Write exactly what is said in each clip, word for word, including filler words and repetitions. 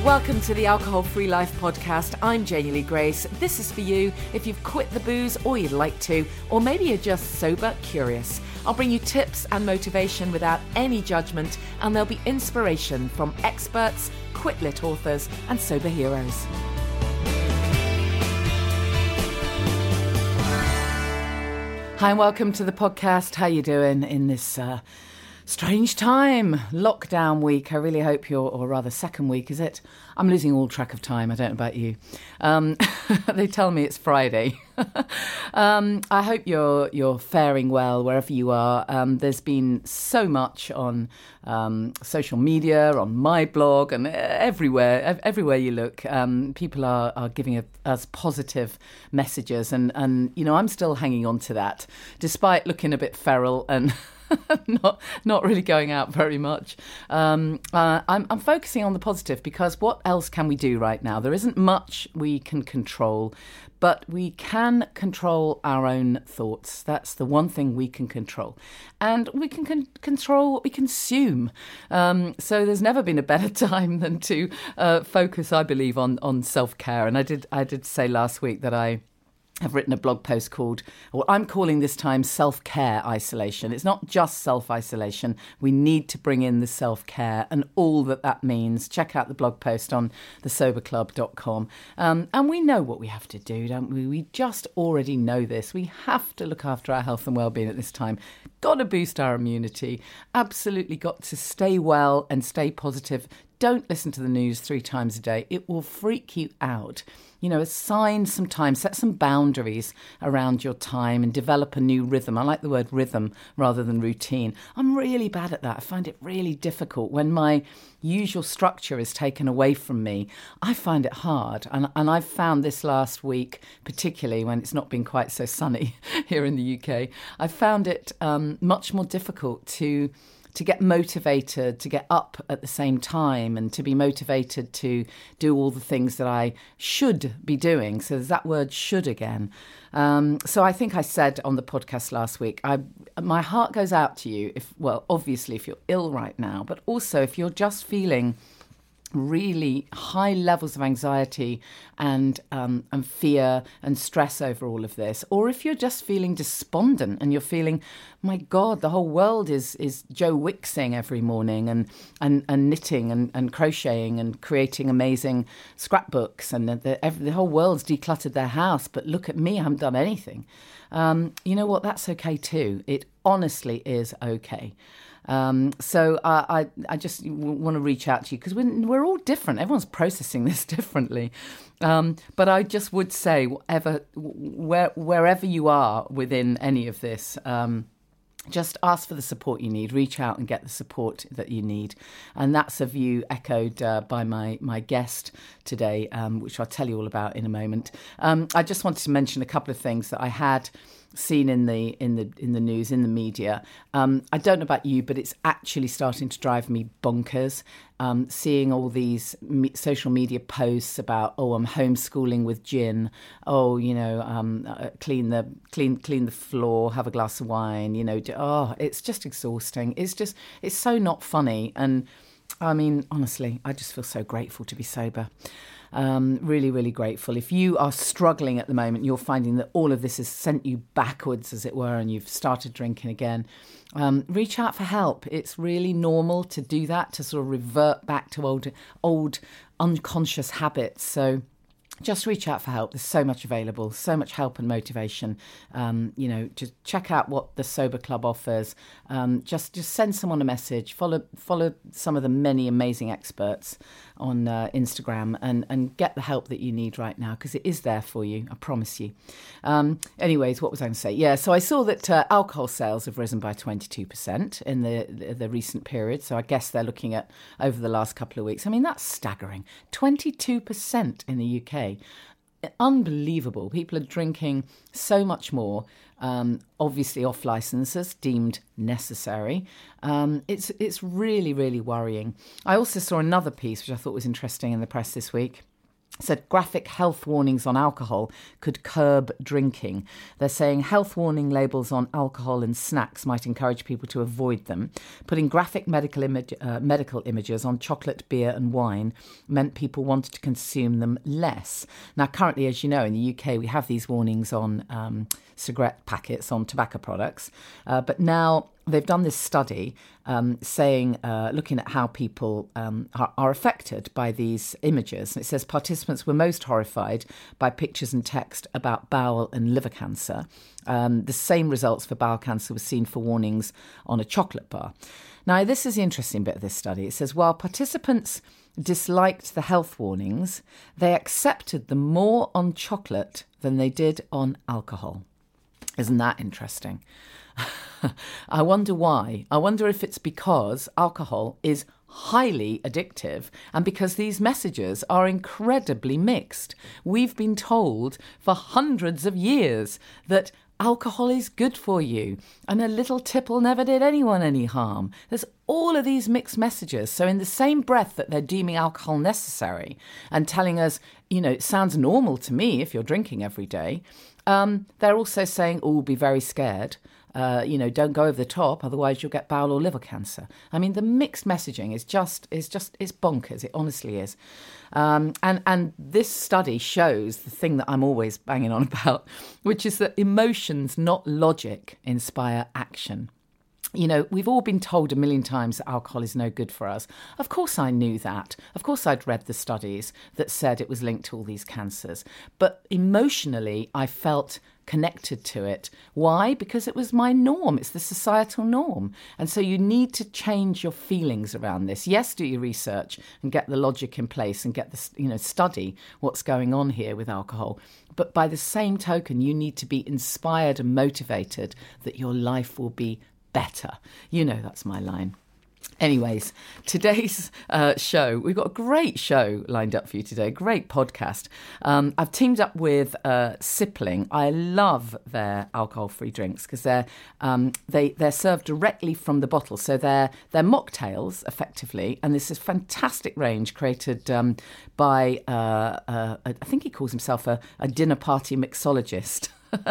Welcome to the Alcohol Free Life podcast. I'm Janie Lee Grace. This is for you if you've quit the booze or you'd like to, or maybe you're just sober curious. I'll bring you tips and motivation without any judgment, and there'll be inspiration from experts, quit-lit authors, and sober heroes. Hi and welcome to the podcast. How you doing in this uh, strange time? Lockdown week. I really hope you're, or rather second week, is it? I'm losing all track of time. I don't know about you. Um, they tell me it's Friday. um, I hope you're you're faring well wherever you are. Um, there's been so much on um, social media, on my blog, and everywhere. Everywhere you look, um, people are are giving us positive messages, and and you know I'm still hanging on to that, despite looking a bit feral and. not not really going out very much. Um, uh, I'm, I'm focusing on the positive because what else can we do right now? There isn't much we can control, but we can control our own thoughts. That's the one thing we can control. And we can con- control what we consume. Um, so there's never been a better time than to uh, focus, I believe, on, on self-care. And I did I did say last week that I I've written a blog post called, or I'm calling this time self-care isolation. It's not just self-isolation. We need to bring in the self-care and all that that means. Check out the blog post on the sober club dot com. Um, and we know what we have to do, don't we? We just already know this. We have to look after our health and well-being at this time. Got to boost our immunity. Absolutely got to stay well and stay positive. Don't listen to the news three times a day. It will freak you out. You know, assign some time, set some boundaries around your time and develop a new rhythm. I like the word rhythm rather than routine. I'm really bad at that. I find it really difficult when my usual structure is taken away from me. I find it hard. And, and I've found this last week, particularly when it's not been quite so sunny here in the U K, I found it um, much more difficult to to get motivated, to get up at the same time and to be motivated to do all the things that I should be doing. So there's that word should again. Um, so I think I said on the podcast last week, I, my heart goes out to you if, well, obviously if you're ill right now, but also if you're just feeling really high levels of anxiety and um, and fear and stress over all of this, or if you're just feeling despondent and you're feeling, my God, the whole world is is Joe Wixing every morning and and, and knitting and, and crocheting and creating amazing scrapbooks, and the, the, every, the whole world's decluttered their house, but look at me, I haven't done anything. Um, you know what? That's okay too. It honestly is okay. Um, so I, I, I just w- want to reach out to you because we're, we're all different. Everyone's processing this differently. Um, but I just would say, whatever, where, wherever you are within any of this, um, just ask for the support you need. Reach out and get the support that you need. And that's a view echoed uh, by my, my guest today, um, which I'll tell you all about in a moment. Um, I just wanted to mention a couple of things that I had seen in the in the in the news, in the media. Um, I don't know about you, but it's actually starting to drive me bonkers. Um, seeing all these me- social media posts about, oh, I'm homeschooling with gin. Oh, you know, um, uh, clean the clean clean the floor, have a glass of wine. You know, do, oh, it's just exhausting. It's just it's so not funny. And I mean, honestly, I just feel so grateful to be sober. Um, really, really grateful. If you are struggling at the moment, you're finding that all of this has sent you backwards, as it were, and you've started drinking again, um, reach out for help. It's really normal to do that, to sort of revert back to old, old unconscious habits. So just reach out for help. There's so much available, so much help and motivation. Um, you know, just check out what the Sober Club offers. Um, just just send someone a message. Follow follow some of the many amazing experts on uh, Instagram and, and get the help that you need right now, because it is there for you, I promise you. Um, anyways, what was I going to say? Yeah, so I saw that uh, alcohol sales have risen by twenty-two percent in the, the, the recent period. So I guess they're looking at over the last couple of weeks. I mean, that's staggering. twenty-two percent in the U K. Unbelievable. People are drinking so much more, um, obviously off licenses, deemed necessary. Um, it's it's really, really worrying. I also saw another piece, which I thought was interesting in the press this week, said graphic health warnings on alcohol could curb drinking. They're saying health warning labels on alcohol and snacks might encourage people to avoid them. Putting graphic medical, image, uh, medical images on chocolate, beer and wine meant people wanted to consume them less. Now, currently, as you know, in the U K, we have these warnings on um, cigarette packets, on tobacco products. Uh, but now they've done this study um, saying, uh, looking at how people um, are, are affected by these images. And it says participants were most horrified by pictures and text about bowel and liver cancer. Um, the same results for bowel cancer were seen for warnings on a chocolate bar. Now, this is the interesting bit of this study. It says, while participants disliked the health warnings, they accepted them more on chocolate than they did on alcohol. Isn't that interesting? I wonder why. I wonder if it's because alcohol is highly addictive and because these messages are incredibly mixed. We've been told for hundreds of years that alcohol is good for you and a little tipple never did anyone any harm. There's all of these mixed messages. So in the same breath that they're deeming alcohol necessary and telling us, you know, it sounds normal to me if you're drinking every day, um, they're also saying, oh, be very scared. Uh, you know, don't go over the top, otherwise you'll get bowel or liver cancer. I mean, the mixed messaging is just, is just, it's bonkers. It honestly is. Um, and, and this study shows the thing that I'm always banging on about, which is that emotions, not logic, inspire action. You know, we've all been told a million times that alcohol is no good for us. Of course I knew that. Of course I'd read the studies that said it was linked to all these cancers. But emotionally, I felt connected to it. Why? Because it was my norm. It's the societal norm. And so you need to change your feelings around this. Yes, do your research and get the logic in place and get the, you know, study what's going on here with alcohol. But by the same token, you need to be inspired and motivated that your life will be better. You know, that's my line. Anyways, today's uh, show, we've got a great show lined up for you today, great podcast. Um, I've teamed up with uh, Sipling. I love their alcohol-free drinks because they're um, they they're served directly from the bottle, so they're they're mocktails effectively, and this is a fantastic range created um, by uh, uh, I think he calls himself a, a dinner party mixologist.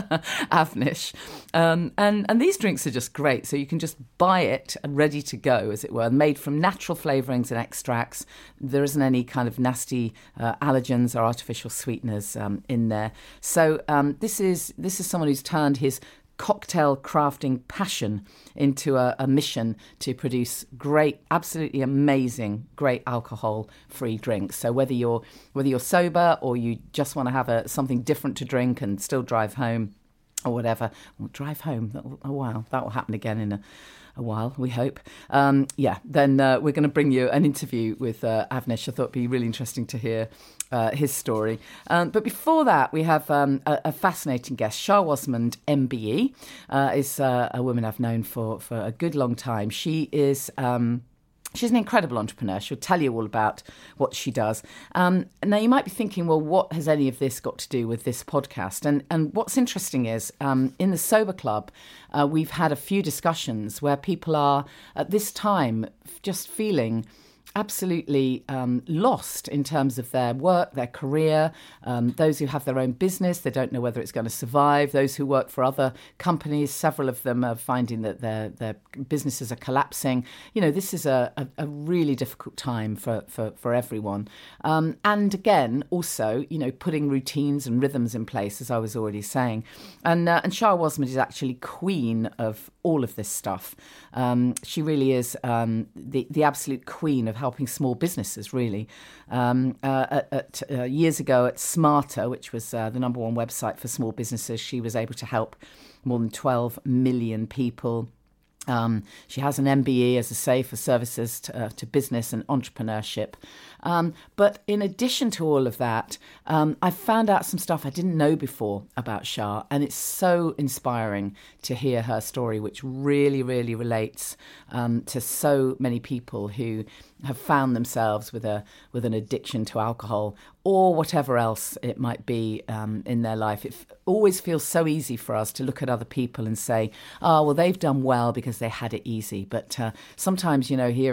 Avnish. Um, and, and these drinks are just great. So you can just buy it ready to go, as it were, made from natural flavourings and extracts. There isn't any kind of nasty uh, allergens or artificial sweeteners um, in there. So um, this is this is someone who's turned his cocktail crafting passion into a, a mission to produce great, absolutely amazing, great alcohol-free drinks. So whether you're whether you're sober or you just want to have a something different to drink and still drive home or whatever, well, drive home. That'll, oh wow, that will happen again in a. a while, we hope. Um, yeah, then uh, we're going to bring you an interview with uh, Avnish. I thought it'd be really interesting to hear uh, his story. Um, but before that, we have um, a, a fascinating guest. Shah Wasmond, M B E, uh, is uh, a woman I've known for, for a good long time. She is... Um, She's an incredible entrepreneur. She'll tell you all about what she does. Um, now, you might be thinking, well, what has any of this got to do with this podcast? And and what's interesting is um, in the Sober Club, uh, we've had a few discussions where people are, at this time, just feeling absolutely um, lost in terms of their work, their career, um, those who have their own business, they don't know whether it's going to survive, those who work for other companies, several of them are finding that their their businesses are collapsing. You know, this is a, a, a really difficult time for, for, for everyone. Um, and again, also, you know, putting routines and rhythms in place, as I was already saying. And, uh, and Shah Wasmond is actually queen of all of this stuff. Um, she really is um, the, the absolute queen of helping small businesses, really. Um, uh, at, at, uh, years ago at Smarter, which was uh, the number one website for small businesses, she was able to help more than twelve million people. Um, she has an M B E, as I say, for services to, uh, to business and entrepreneurship. Um, but in addition to all of that, um, I found out some stuff I didn't know before about Shah, and it's so inspiring to hear her story, which really, really relates um, to so many people who have found themselves with a with an addiction to alcohol or whatever else it might be um, in their life. It f- always feels so easy for us to look at other people and say, oh, well, they've done well because they had it easy. But uh, sometimes, you know, hearing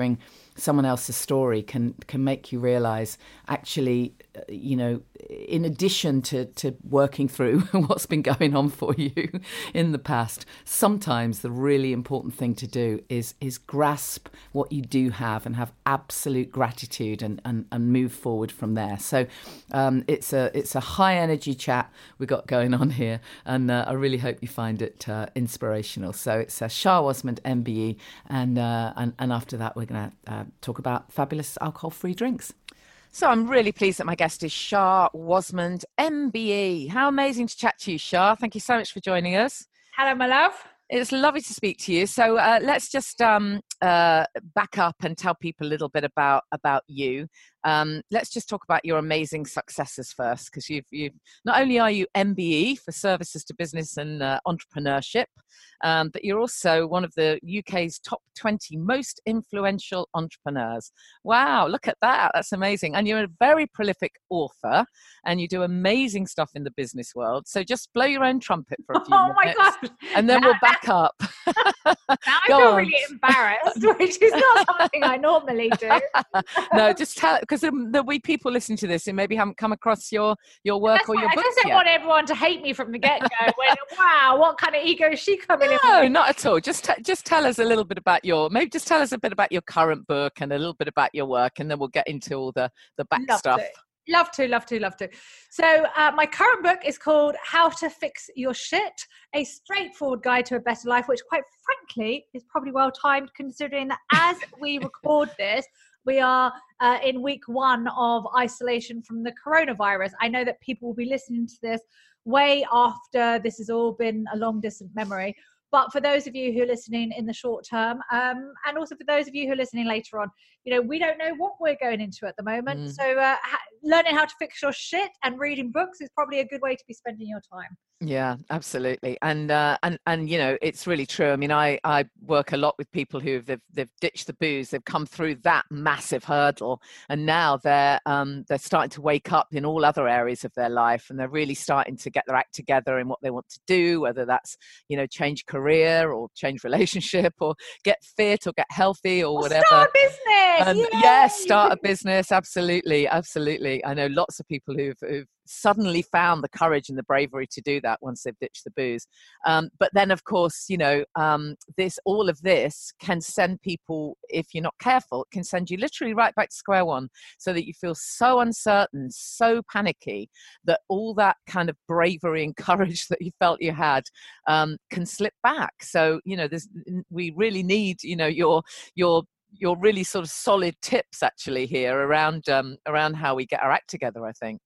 someone else's story can can make you realize, actually, uh, you know, in addition to, to working through what's been going on for you in the past, sometimes the really important thing to do is is grasp what you do have and have absolute gratitude, and, and, and move forward from there. So um, it's a it's a high energy chat we got going on here, and uh, I really hope you find it uh, inspirational. So it's uh, Shah Osmond, M B E, and, uh, and and after that we're going to uh, talk about fabulous alcohol-free drinks. So I'm really pleased that my guest is Shah Osmond, M B E. How amazing to chat to you, Shah. Thank you so much for joining us. Hello, my love. It's lovely to speak to you. So uh, let's just um, uh, back up and tell people a little bit about about you. Um, let's just talk about your amazing successes first, because you've, you've not only are you M B E for Services to Business and uh, Entrepreneurship, um, but you're also one of the U K's top twenty most influential entrepreneurs. Wow, look at that. That's amazing. And you're a very prolific author, and you do amazing stuff in the business world. So just blow your own trumpet for a few oh minutes. Oh my God. And then now, we'll back up. now I feel on. really embarrassed, which is not something I normally do. No, just tell, because there'll be people listening to this who maybe haven't come across your, your work That's or why your I books just don't yet. want everyone to hate me from the get-go. when, wow, what kind of ego is she coming No, in with? not at all. Just t- just tell us a little bit about your, maybe just tell us a bit about your current book and a little bit about your work, and then we'll get into all the, the back Love stuff. to. Love to, love to, love to. So uh, my current book is called How to Fix Your Shit, a straightforward guide to a better life, which quite frankly is probably well timed, considering that as we record this, we are uh, in week one of isolation from the coronavirus. I know that people will be listening to this way after this has all been a long distant memory. But for those of you who are listening in the short term, um, and also for those of you who are listening later on, you know, we don't know what we're going into at the moment. Mm. So uh, ha- learning how to fix your shit and reading books is probably a good way to be spending your time. Yeah, absolutely. And, uh, and, and, you know, it's really true. I mean, I, I work a lot with people who they've, they've ditched the booze. They've come through that massive hurdle, and now they're, um, they're starting to wake up in all other areas of their life, and they're really starting to get their act together in what they want to do, whether that's, you know, change career or change relationship or get fit or get healthy or, or whatever. Start a business. And Yay! yes, start a business. Absolutely. Absolutely. I know lots of people who've, who've suddenly found the courage and the bravery to do that once they've ditched the booze. Um, but then, of course, you know, um, this, all of this can send people, if you're not careful, it can send you literally right back to square one, so that you feel so uncertain, so panicky, that all that kind of bravery and courage that you felt you had um, can slip back. So, you know, there's, we really need, you know, your, your, your really sort of solid tips actually here around, um, around how we get our act together, I think.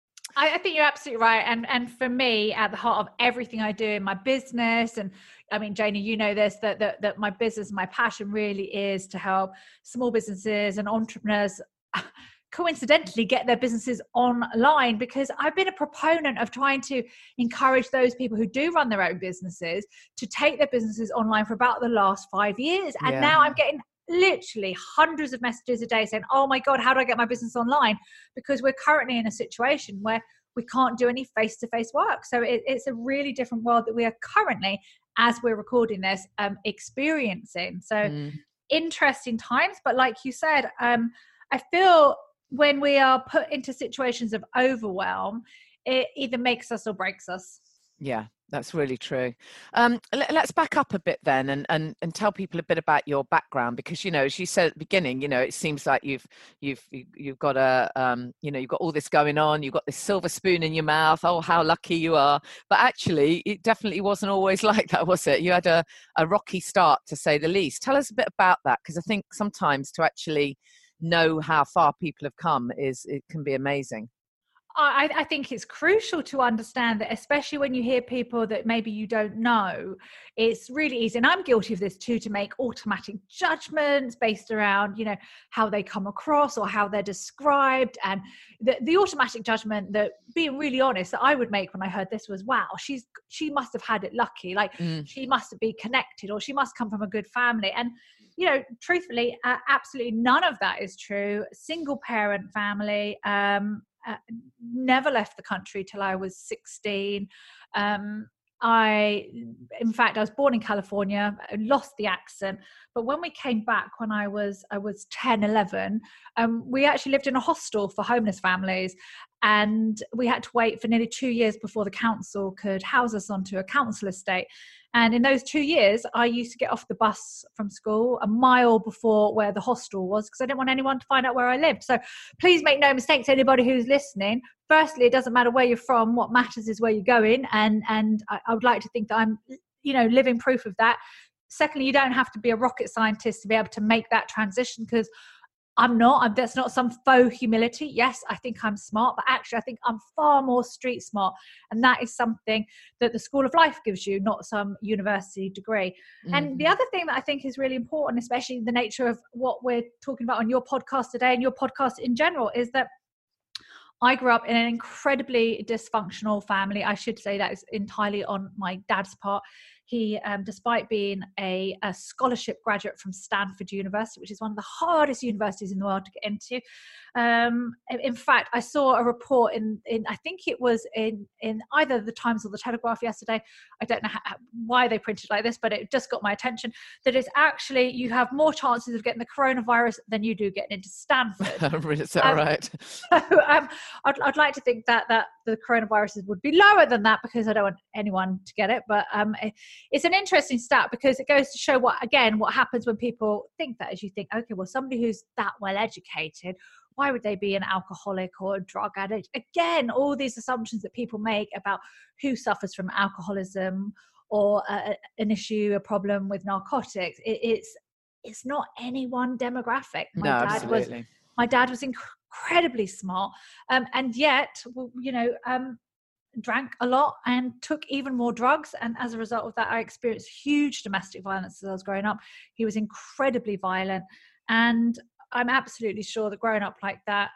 I, I think you're absolutely right. And and for me, at the heart of everything I do in my business, and I mean, Janie, you know this, that, that, that my business, my passion really is to help small businesses and entrepreneurs coincidentally get their businesses online, because I've been a proponent of trying to encourage those people who do run their own businesses to take their businesses online for about the last five years. And Yeah. now I'm getting literally hundreds of messages a day saying, oh my God, how do I get my business online? Because we're currently in a situation where we can't do any face-to-face work. So it, it's a really different world that we are currently, as we're recording this, um, experiencing. So Mm. interesting times. But like you said, um, I feel when we are put into situations of overwhelm, it either makes us or breaks us. Yeah, that's really true. Um, let, let's back up a bit then, and, and, and tell people a bit about your background, because, you know, as you said at the beginning, you know, it seems like you've you've you've got a um, you know, you've got all this going on. You've got this silver spoon in your mouth. Oh, how lucky you are! But actually, it definitely wasn't always like that, was it? You had a, a rocky start, to say the least. Tell us a bit about that, because I think sometimes to actually know how far people have come is it can be amazing. I, I think it's crucial to understand that, especially when you hear people that maybe you don't know, it's really easy. And I'm guilty of this too, to make automatic judgments based around, you know, how they come across or how they're described. And the, the automatic judgment that, being really honest, that I would make when I heard this was, wow, she's, she must have had it lucky. Like Mm. she must be connected, or she must come from a good family. And, you know, truthfully, uh, absolutely none of that is true. Single parent family, um, Uh, never left the country till I was sixteen. Um, I, in fact, I was born in California, lost the accent. But when we came back, when I was, I was ten, eleven, um, we actually lived in a hostel for homeless families. And we had to wait for nearly two years before the council could house us onto a council estate. And in those two years, I used to get off the bus from school a mile before where the hostel was, because I didn't want anyone to find out where I lived. So please make no mistake to anybody who's listening. Firstly, it doesn't matter where you're from. What matters is where you're going. And, and I, I would like to think that I'm, you know, living proof of that. Secondly, you don't have to be a rocket scientist to be able to make that transition, because I'm not. I'm, that's not some faux humility. Yes, I think I'm smart, but actually I think I'm far more street smart. And that is something that the School of Life gives you, not some university degree. Mm-hmm. And the other thing that I think is really important, especially the nature of what we're talking about on your podcast today and your podcast in general, is that I grew up in an incredibly dysfunctional family. I should say that is entirely on my dad's part. He, um, despite being a, a scholarship graduate from Stanford University, which is one of the hardest universities in the world to get into. Um, in fact, I saw a report in, in I think it was in, in either the Times or the Telegraph yesterday. I don't know how, why they printed like this, but it just got my attention, that it's actually, you have more chances of getting the coronavirus than you do getting into Stanford. Is that um, right? So, um, I'd, I'd like to think that, that the coronaviruses would be lower than that, because I don't want anyone to get it. But um, it, it's an interesting stat, because it goes to show what, again, what happens when people think that, as you think, okay, well, somebody who's that well educated, why would they be an alcoholic or a drug addict? Again, all these assumptions that people make about who suffers from alcoholism or uh, an issue, a problem with narcotics. It, it's it's not any one demographic. My no, dad absolutely. was my dad was incredibly smart, um, and yet, you know, um, drank a lot and took even more drugs. And as a result of that, I experienced huge domestic violence as I was growing up. He was incredibly violent, and I'm absolutely sure that growing up like that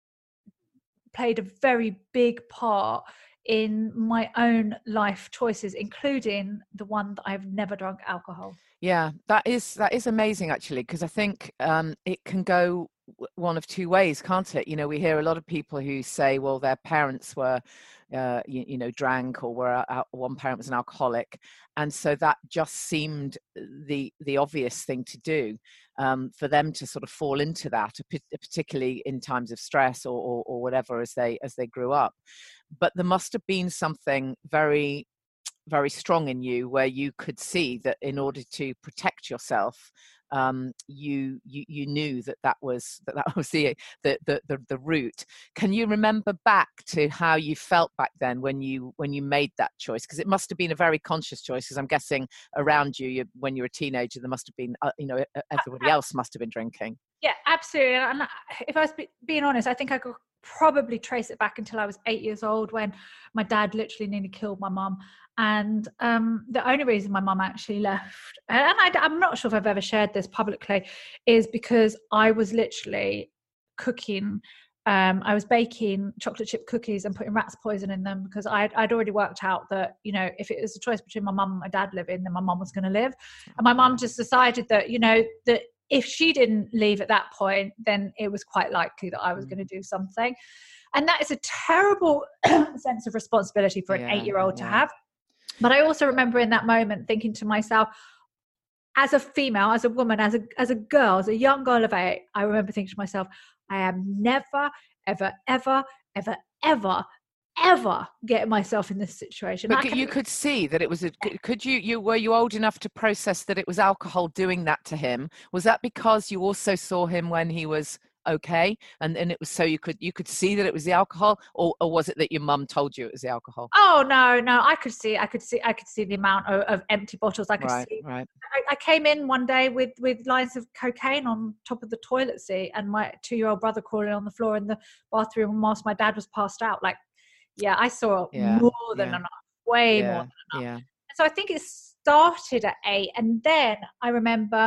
played a very big part in my own life choices, including the one that I've never drunk alcohol. Yeah, that is that is amazing, actually, because I think um, it can go one of two ways, can't it? You know, we hear a lot of people who say, well, their parents were, uh, you, you know, drank, or were uh, one parent was an alcoholic, and so that just seemed the the obvious thing to do, um, for them to sort of fall into that, particularly in times of stress or, or, or whatever, as they as they grew up. But there must have been something very very strong in you where you could see that in order to protect yourself, um, you, you you knew that that was that that was the the, the the the route. Can you remember back to how you felt back then when you when you made that choice? Because it must have been a very conscious choice. Because I'm guessing around you, you, when you were a teenager, there must have been, uh, you know, everybody else must have been drinking. Yeah, absolutely. And if I was be- being honest, I think I could probably trace it back until I was eight years old, when my dad literally nearly killed my mum. And um, the only reason my mum actually left, and I, I'm not sure if I've ever shared this publicly, is because I was literally cooking. Um, I was baking chocolate chip cookies and putting rat's poison in them, because I'd, I'd already worked out that, you know, if it was a choice between my mum and my dad living, then my mum was going to live. And my mum just decided that, you know, that if she didn't leave at that point, then it was quite likely that I was going to do something. And that is a terrible sense of responsibility for an yeah, eight-year-old yeah. to have. But I also remember in that moment thinking to myself, as a female, as a woman, as a as a girl, as a young girl of eight, I remember thinking to myself, I am never, ever, ever, ever, ever, ever getting myself in this situation. But can, you could see that it was a, could you you were you old enough to process that it was alcohol doing that to him? Was that because you also saw him when he was okay, and and it was so you could you could see that it was the alcohol, or, or was it that your mum told you it was the alcohol? Oh no no I could see I could see I could see the amount of, of empty bottles. I could right, see right. I, I came in one day with with lines of cocaine on top of the toilet seat, and my two-year-old brother crawling on the floor in the bathroom whilst my dad was passed out. Like, yeah, I saw yeah, more than yeah. enough, way yeah, more than enough. Yeah. And so I think it started at eight, and then I remember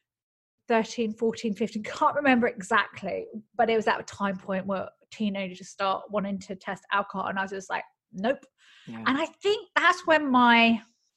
thirteen, fourteen, fifteen, can't remember exactly, but it was at a time point where teenagers start wanting to test alcohol, and I was just like, nope. Yeah. And I think that's when my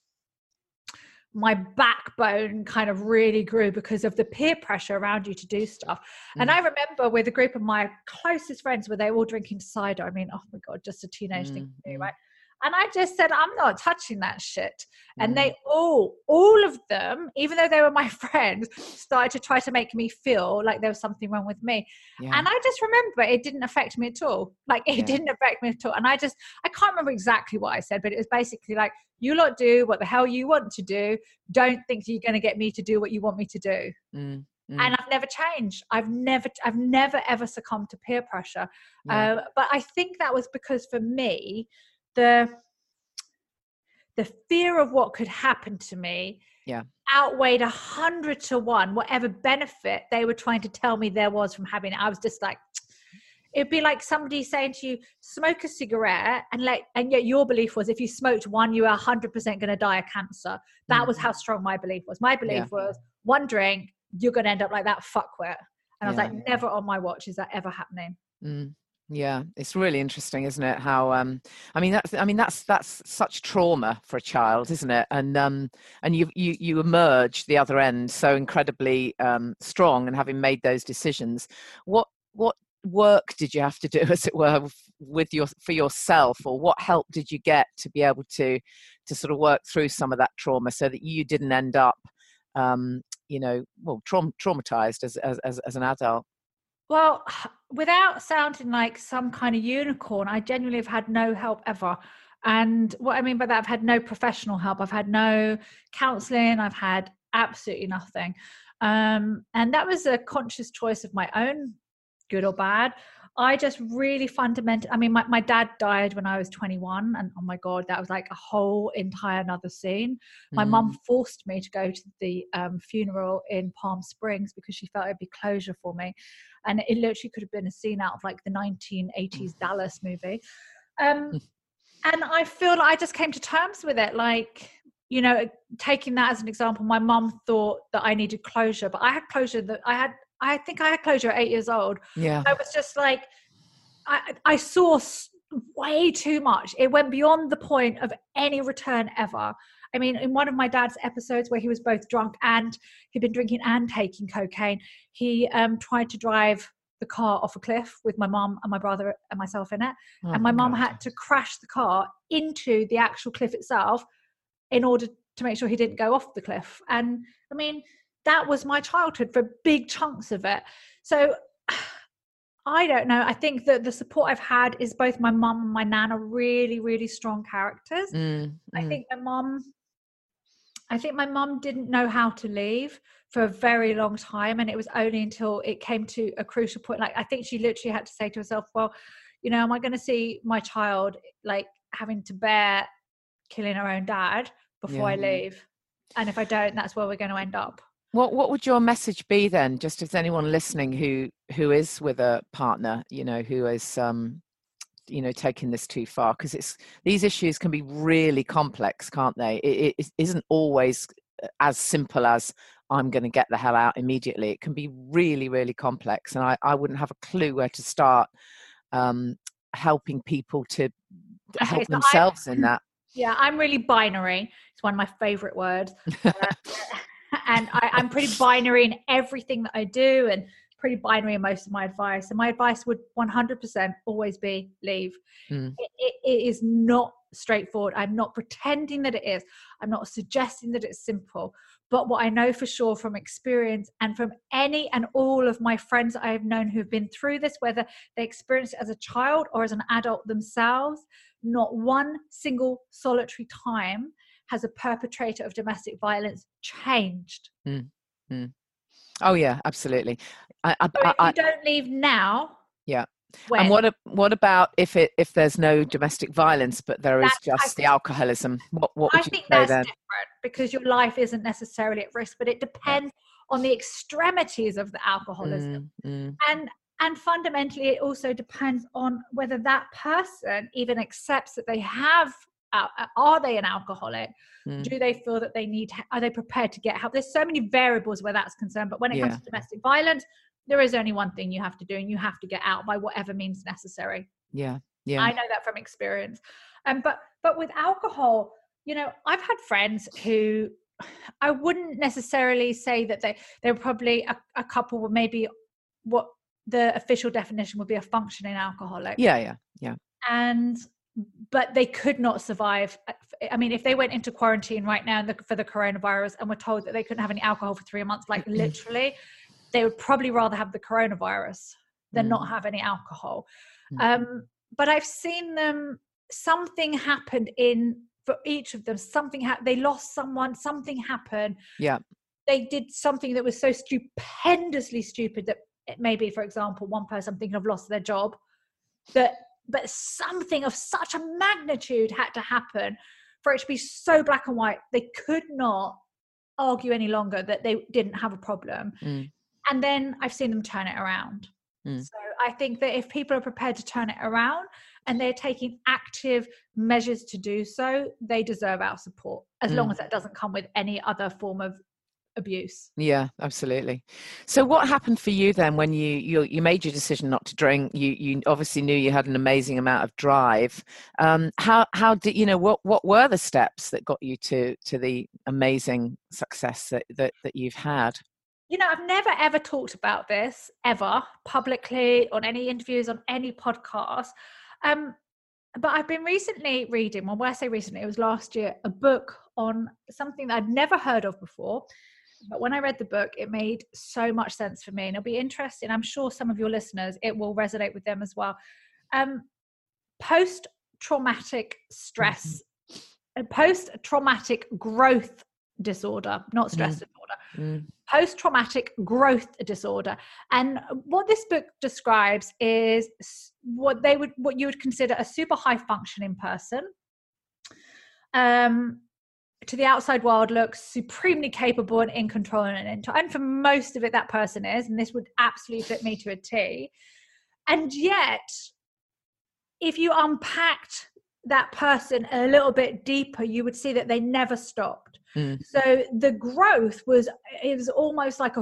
my backbone kind of really grew, because of the peer pressure around you to do stuff. Mm. And I remember with a group of my closest friends where they were all drinking cider. I mean, oh my God, just a teenage mm. thing to do, right? And I just said, I'm not touching that shit. And mm. they all, all of them, even though they were my friends, started to try to make me feel like there was something wrong with me. Yeah. And I just remember it didn't affect me at all. Like it yeah. didn't affect me at all. And I just, I can't remember exactly what I said, but it was basically like, you lot do what the hell you want to do. Don't think you're going to get me to do what you want me to do. Mm. Mm. And I've never changed. I've never, I've never ever succumbed to peer pressure. Yeah. Uh, but I think that was because for me, the the fear of what could happen to me yeah. outweighed a hundred to one whatever benefit they were trying to tell me there was from having it. I was just like, it'd be like somebody saying to you, smoke a cigarette, and like, and yet your belief was if you smoked one, you were a hundred percent going to die of cancer. That mm. was how strong my belief was. My belief yeah. was one drink, you're going to end up like that fuckwit. And I was yeah. like, never on my watch is that ever happening. Mm. Yeah, it's really interesting, isn't it? How um, I mean, that's I mean that's that's such trauma for a child, isn't it? And um, and you you you emerge the other end so incredibly um, strong, and having made those decisions. What what work did you have to do, as it were, with your for yourself, or what help did you get to be able to to sort of work through some of that trauma, so that you didn't end up, um, you know, well, traum- traumatized as as as an adult? Well, without sounding like some kind of unicorn, I genuinely have had no help ever. And what I mean by that, I've had no professional help. I've had no counseling. I've had absolutely nothing. Um, and that was a conscious choice of my own, good or bad. I just really fundamentally, I mean, my, my dad died when I was twenty-one, and oh my God, that was like a whole entire another scene. My mm. mum forced me to go to the um, funeral in Palm Springs because she felt it'd be closure for me. And it literally could have been a scene out of like the nineteen eighties mm. Dallas movie. Um, mm. And I feel like I just came to terms with it. Like, you know, taking that as an example, my mum thought that I needed closure, but I had closure that I had I think I had closure at eight years old. Yeah. I was just like, I, I saw way too much. It went beyond the point of any return ever. I mean, in one of my dad's episodes where he was both drunk and he'd been drinking and taking cocaine, he um, tried to drive the car off a cliff with my mom and my brother and myself in it. Oh, and my mom had to crash the car into the actual cliff itself in order to make sure he didn't go off the cliff. And I mean, that was my childhood for big chunks of it. So I don't know. I think that the support I've had is both my mum and my nan are really, really strong characters. Mm, mm. I think my mum, I think my mum didn't know how to leave for a very long time. And it was only until it came to a crucial point. Like, I think she literally had to say to herself, well, you know, am I going to see my child like having to bear killing her own dad before yeah. I leave? And if I don't, that's where we're going to end up. What what would your message be then, just if anyone listening who who is with a partner, you know, who is um you know taking this too far? Because it's these issues can be really complex, can't they? It, it isn't always as simple as I'm going to get the hell out immediately. It can be really, really complex, and I, I wouldn't have a clue where to start um helping people to okay, help so themselves I'm, in that. Yeah, I'm really binary. It's one of my favorite words. Uh, And I, I'm pretty binary in everything that I do, and pretty binary in most of my advice. And my advice would one hundred percent always be leave. Mm. It, it, it is not straightforward. I'm not pretending that it is. I'm not suggesting that it's simple. But what I know for sure from experience and from any and all of my friends that I have known who've been through this, whether they experienced it as a child or as an adult themselves, not one single solitary time has a perpetrator of domestic violence changed. Mm, mm. Oh yeah, absolutely. I, I, so if I, you don't leave now, yeah. When? And what what about if it if there's no domestic violence, but there is that's, just I, the alcoholism? What what would I you think say that's then? different, because your life isn't necessarily at risk, but it depends yeah. on the extremities of the alcoholism, mm, mm. and and fundamentally, it also depends on whether that person even accepts that they have. Uh, are they an alcoholic? Mm. Do they feel that they need, are they prepared to get help? There's so many variables where that's concerned, but when it yeah. comes to domestic violence, there is only one thing you have to do, and you have to get out by whatever means necessary. Yeah. Yeah. I know that from experience. Um, but, but with alcohol, you know, I've had friends who I wouldn't necessarily say that they, they were probably a, a couple with maybe what the official definition would be a functioning alcoholic. Yeah. Yeah. Yeah. And but they could not survive. I mean, if they went into quarantine right now for the coronavirus and were told that they couldn't have any alcohol for three months, like literally, they would probably rather have the coronavirus than mm. not have any alcohol. Mm. Um, but I've seen them, something happened in, for each of them, something happened. They lost someone, something happened. Yeah. They did something that was so stupendously stupid that maybe, for example, one person I'm thinking of lost their job, that, but something of such a magnitude had to happen for it to be so black and white. They could not argue any longer that they didn't have a problem. Mm. And then I've seen them turn it around. Mm. So I think that if people are prepared to turn it around and they're taking active measures to do so, they deserve our support, as mm. long as that doesn't come with any other form of abuse. Yeah, absolutely. So what happened for you then when you you, you made your decision not to drink? You you obviously knew you had an amazing amount of drive. Um, how how did you know what what were the steps that got you to to the amazing success that that, that you've had? You know, I've never ever talked about this ever publicly on any interviews, on any podcast. Um, but I've been recently reading, well, when I say recently, it was last year, a book on something that I'd never heard of before. But when I read the book, it made so much sense for me, and it'll be interesting. I'm sure some of your listeners, it will resonate with them as well. Um, post-traumatic stress, mm-hmm. post-traumatic growth disorder, not stress mm. disorder, mm. post-traumatic growth disorder. And what this book describes is what they would, what you would consider a super high functioning person. Um, to the outside world looks supremely capable and in control, and, and for most of it that person is, and this would absolutely fit me to a T. And yet, if you unpacked that person a little bit deeper, you would see that they never stopped. Mm. So the growth was, it was almost like a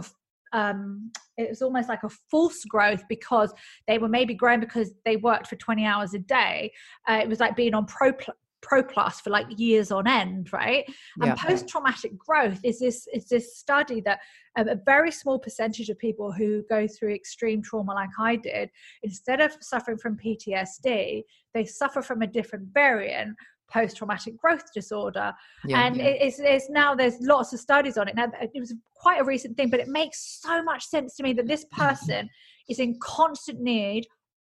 um, it was almost like a false growth, because they were maybe growing because they worked for twenty hours a day. Uh, it was like being on pro Pro Plus for like years on end, right? And yeah. post-traumatic growth is this is this study that um, a very small percentage of people who go through extreme trauma like I did, instead of suffering from P T S D, they suffer from a different variant, post-traumatic growth disorder. Yeah, and yeah. It, it's, it's now there's lots of studies on it. Now, it was quite a recent thing, but it makes so much sense to me that this person is in constant need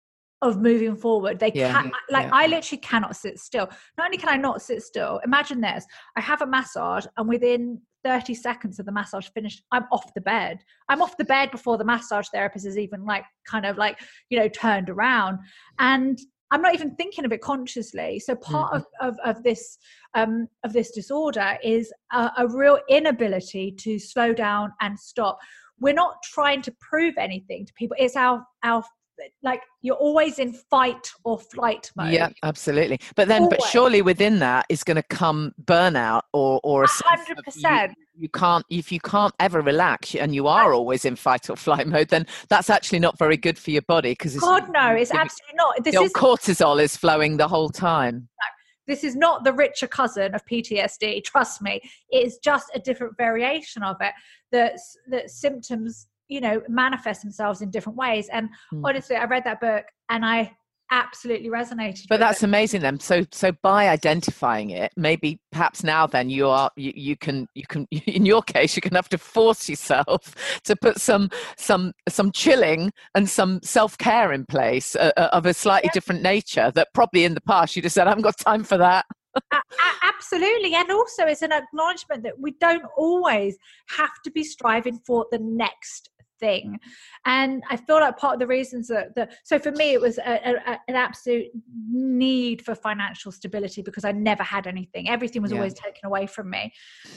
of moving forward. They yeah, can like yeah. I literally cannot sit still. Not only can I not sit still, imagine this, I have a massage and within thirty seconds of the massage finished, I'm off the bed. I'm off the bed before the massage therapist is even like kind of like, you know, turned around, and I'm not even thinking of it consciously. So part mm-hmm. of, of, of this um, of this disorder is a, a real inability to slow down and stop. We're not trying to prove anything to people. It's our our like you're always in fight or flight mode. Yeah, absolutely. But then, always. But surely within that is going to come burnout or or a hundred percent. You, you can't if you can't ever relax and you are always in fight or flight mode. Then that's actually not very good for your body, because God no, it's absolutely not. This your is cortisol is flowing the whole time. This is not the richer cousin of P T S D. Trust me, it's just a different variation of it. That that symptoms, you know, manifest themselves in different ways. And mm. honestly, I read that book and I absolutely resonated. But with that's it. amazing then. So, so by identifying it, maybe perhaps now then you are, you, you can, you can, in your case, you can have to force yourself to put some, some, some chilling and some self-care in place uh, uh, of a slightly yeah. different nature that probably in the past you just said, I haven't got time for that. a- a- absolutely. And also it's an acknowledgement that we don't always have to be striving for the next thing. And I feel like part of the reasons that, that so for me it was a, a, an absolute need for financial stability, because I never had anything. Everything was yeah. always taken away from me.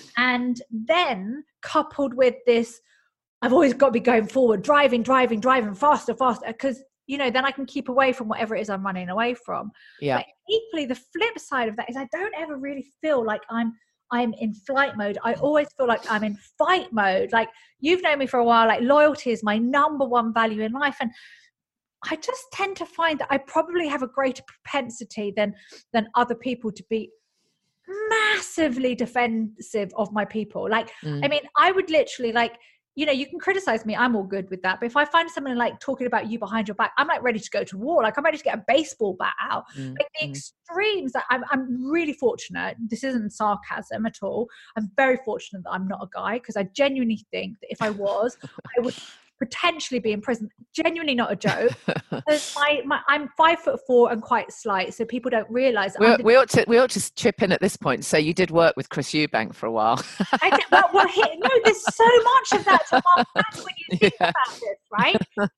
And then coupled with this, I've always got to be going forward, driving, driving, driving faster, faster, because you know, then I can keep away from whatever it is I'm running away from. Yeah. But equally, the flip side of that is I don't ever really feel like I'm I'm in flight mode. I always feel like I'm in fight mode. Like, you've known me for a while, like loyalty is my number one value in life. And I just tend to find that I probably have a greater propensity than, than other people to be massively defensive of my people. Like, mm. I mean, I would literally like, you know, you can criticize me. I'm all good with that. But if I find someone like talking about you behind your back, I'm like ready to go to war. Like I'm ready to get a baseball bat out. Mm, like the mm. extremes that I'm, I'm really fortunate. This isn't sarcasm at all. I'm very fortunate that I'm not a guy, because I genuinely think that if I was, I would potentially be in prison. Genuinely not a joke. Because my, my, I'm five foot four and quite slight, so people don't realise. We, we ought to we ought to chip in at this point. So you did work with Chris Eubank for a while. I did, well, well here, no, there's so much of that to unpack when you think Yeah. about this, right?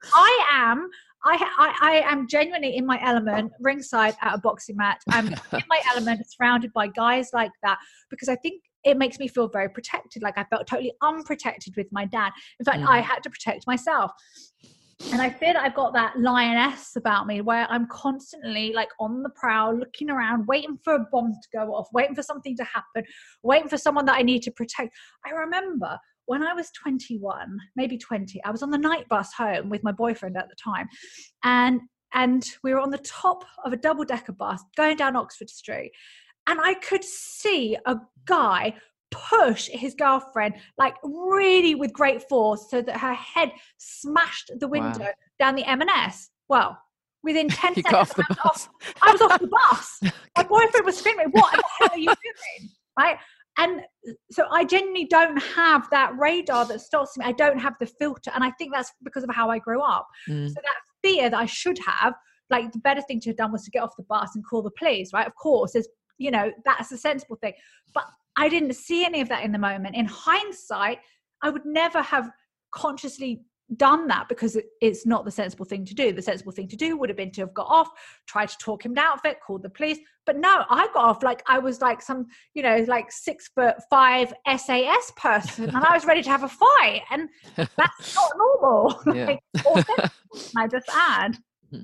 I am. I, I, I am genuinely in my element, ringside at a boxing match. I'm in my element, surrounded by guys like that, because I think it makes me feel very protected. Like I felt totally unprotected with my dad. In fact, mm. I had to protect myself. And I feel that I've got that lioness about me, where I'm constantly like on the prowl, looking around, waiting for a bomb to go off, waiting for something to happen, waiting for someone that I need to protect. I remember when I was twenty-one, maybe twenty, I was on the night bus home with my boyfriend at the time. And, and we were on the top of a double-decker bus going down Oxford Street. And I could see a guy push his girlfriend like really with great force, so that her head smashed the window wow. down the M and S. Well, within ten you seconds, got off the I, was bus. off, I was off the bus. My boyfriend was screaming, "What the hell are you doing?" Right? And so I genuinely don't have that radar that stops me. I don't have the filter. And I think that's because of how I grew up. Mm. So that fear that I should have, like the better thing to have done was to get off the bus and call the police, right? Of course, there's, you know, that's a sensible thing. But I didn't see any of that in the moment. In hindsight, I would never have consciously done that, because it, it's not the sensible thing to do. The sensible thing to do would have been to have got off, tried to talk him out of it, called the police. But no, I got off like I was like some, you know, like six foot five S A S person, and I was ready to have a fight. And that's not normal. Yeah. like, or I just add.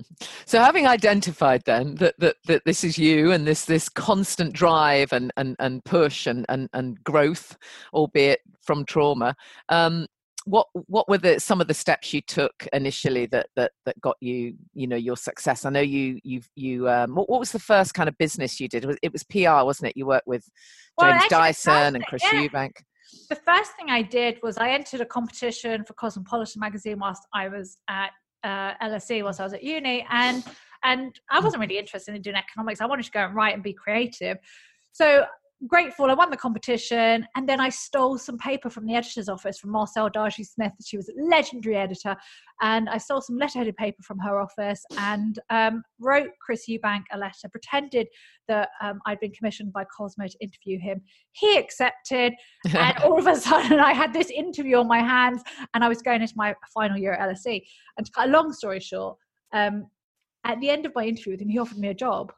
So having identified then that, that, that this is you, and this this constant drive and, and, and push and, and, and growth, albeit from trauma, um, what what were the some of the steps you took initially that that, that got you, you know, your success? I know you you you um, what, what was the first kind of business you did? It was, it was P R, wasn't it? You worked with well, James actually, Dyson and Chris yeah. Eubank. The first thing I did was I entered a competition for Cosmopolitan magazine whilst I was at uh, L S E, whilst I was at uni, and and I wasn't really interested in doing economics. I wanted to go and write and be creative. So grateful, I won the competition, and then I stole some paper from the editor's office from Marcel Dargy Smith. She was a legendary editor, and I stole some letterheaded paper from her office and um, wrote Chris Eubank a letter, pretended that um, I'd been commissioned by Cosmo to interview him. He accepted, and all of a sudden I had this interview on my hands, and I was going into my final year at L S E. And to cut a long story short, um, at the end of my interview with him, he offered me a job.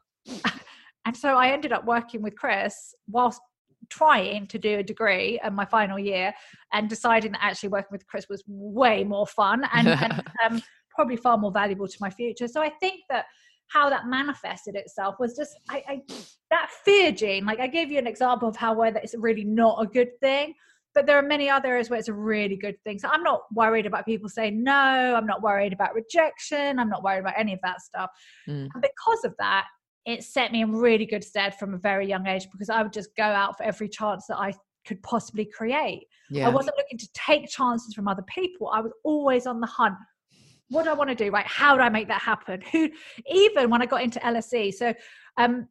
And so I ended up working with Chris whilst trying to do a degree in my final year, and deciding that actually working with Chris was way more fun and, and um, probably far more valuable to my future. So I think that how that manifested itself was just I, I that fear gene. Like I gave you an example of how where it's really not a good thing, but there are many other areas where it's a really good thing. So I'm not worried about people saying no. I'm not worried about rejection. I'm not worried about any of that stuff. Mm. And because of that, it set me in really good stead from a very young age, because I would just go out for every chance that I could possibly create. Yeah. I wasn't looking to take chances from other people. I was always on the hunt. What do I want to do? Right? How do I make that happen? Who, even when I got into L S E, so um,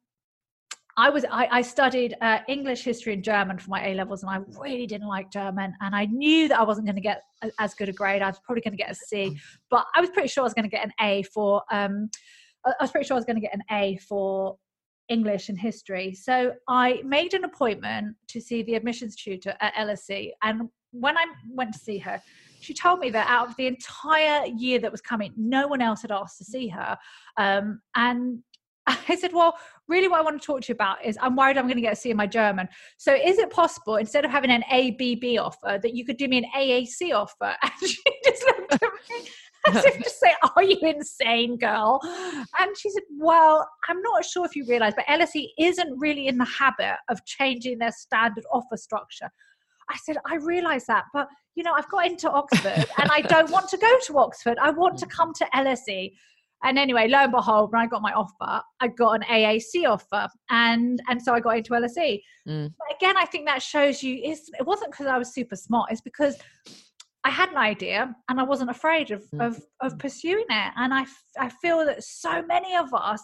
I was I, I studied uh, English, history, and German for my A levels, and I really didn't like German, and I knew that I wasn't going to get a, as good a grade. I was probably going to get a C, but I was pretty sure I was going to get an A for. Um, I was pretty sure I was going to get an A for English and history. So I made an appointment to see the admissions tutor at L S E. And when I went to see her, she told me that out of the entire year that was coming, no one else had asked to see her. Um, and I said, well, really what I want to talk to you about is I'm worried I'm going to get a C in my German. So is it possible, instead of having an A B B offer, that you could do me an A A C offer? And she just looked at me as if to say, are you insane, girl? And she said, well, I'm not sure if you realize, but L S E isn't really in the habit of changing their standard offer structure. I said, I realize that, but you know, I've got into Oxford and I don't want to go to Oxford. I want to come to L S E. And anyway, lo and behold, when I got my offer, I got an A A C offer. And and so I got into L S E. Mm. But again, I think that shows you, it's, it wasn't because I was super smart. It's because I had an idea and I wasn't afraid of, Mm. of, of pursuing it. And I, f- I feel that so many of us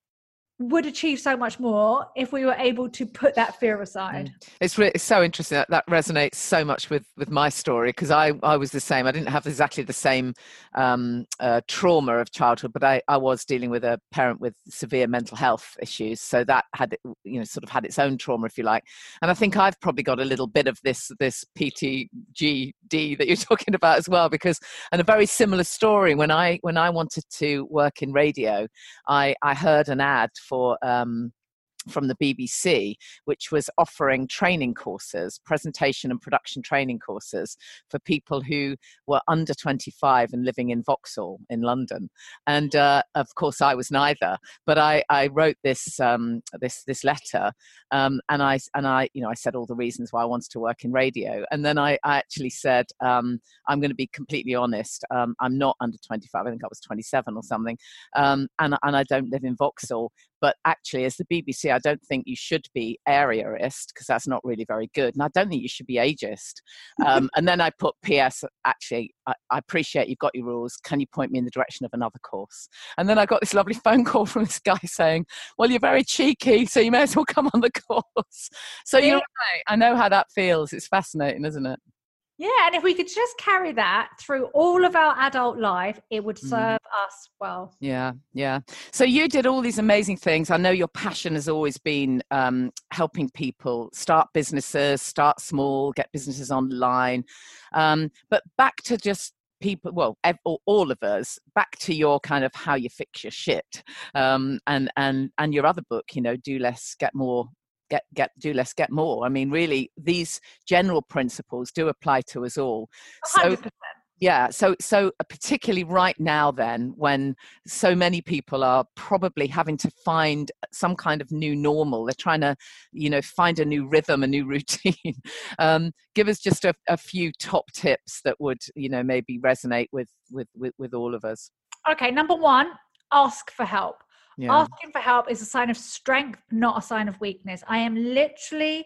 would achieve so much more if we were able to put that fear aside. Mm. It's really it's so interesting that that resonates so much with with my story, because I I was the same. I didn't have exactly the same um, uh, trauma of childhood, but I I was dealing with a parent with severe mental health issues, so that had, you know, sort of had its own trauma, if you like. And I think I've probably got a little bit of this this P T G D that you're talking about as well, because, and a very similar story. When I when I wanted to work in radio, I I heard an ad for um, from the B B C, which was offering training courses, presentation and production training courses for people who were under twenty-five and living in Vauxhall in London. And uh, of course, I was neither. But I, I wrote this um, this this letter, um, and I and I you know I said all the reasons why I wanted to work in radio, and then I, I actually said um, I'm going to be completely honest. Um, I'm not under twenty-five. I think I was twenty-seven or something, um, and and I don't live in Vauxhall. But actually, as the B B C, I don't think you should be areaist, because that's not really very good. And I don't think you should be ageist. Um, and then I put P S, actually, I, I appreciate you've got your rules. Can you point me in the direction of another course? And then I got this lovely phone call from this guy saying, well, you're very cheeky, so you may as well come on the course. So you're right. I know how that feels. It's fascinating, isn't it? Yeah, and if we could just carry that through all of our adult life, it would serve mm. us well. Yeah, yeah. So you did all these amazing things. I know your passion has always been um, helping people start businesses, start small, get businesses online. Um, but back to just people, well, all of us, back to your kind of how you fix your shit, um, and and and your other book, you know, Do Less, Get More. Get, get, do less, get more. I mean, really, these general principles do apply to us all. one hundred percent. So, yeah. So, so particularly right now, then, when so many people are probably having to find some kind of new normal, they're trying to, you know, find a new rhythm, a new routine. um, give us just a, a few top tips that would, you know, maybe resonate with with with, with all of us. Okay, number one, ask for help. Yeah. Asking for help is a sign of strength, not a sign of weakness. I am literally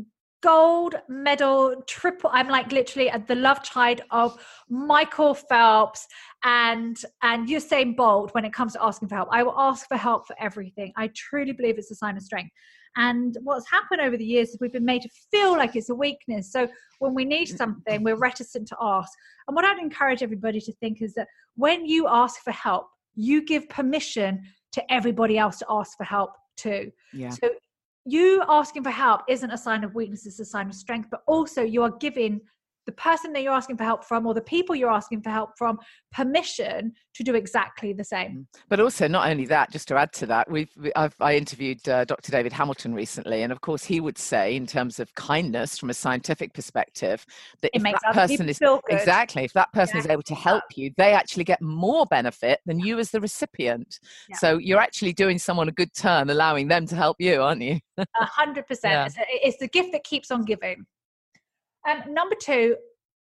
gold medal, triple. I'm like literally at the love child of Michael Phelps and and Usain Bolt when it comes to asking for help. I will ask for help for everything. I truly believe it's a sign of strength. And what's happened over the years is we've been made to feel like it's a weakness. So when we need something, we're reticent to ask. And what I'd encourage everybody to think is that when you ask for help, you give permission to everybody else to ask for help too. Yeah. So you asking for help isn't a sign of weakness, it's a sign of strength, but also you are giving the person that you're asking for help from, or the people you're asking for help from, permission to do exactly the same. But also, not only that, just to add to that, we've I've, I interviewed uh, Doctor David Hamilton recently, and of course, he would say, in terms of kindness from a scientific perspective, that it if makes that person is exactly if that person yeah. is able to help you, they actually get more benefit than you as the recipient. Yeah. So you're actually doing someone a good turn, allowing them to help you, aren't you? A hundred percent. It's the gift that keeps on giving. Um, number two,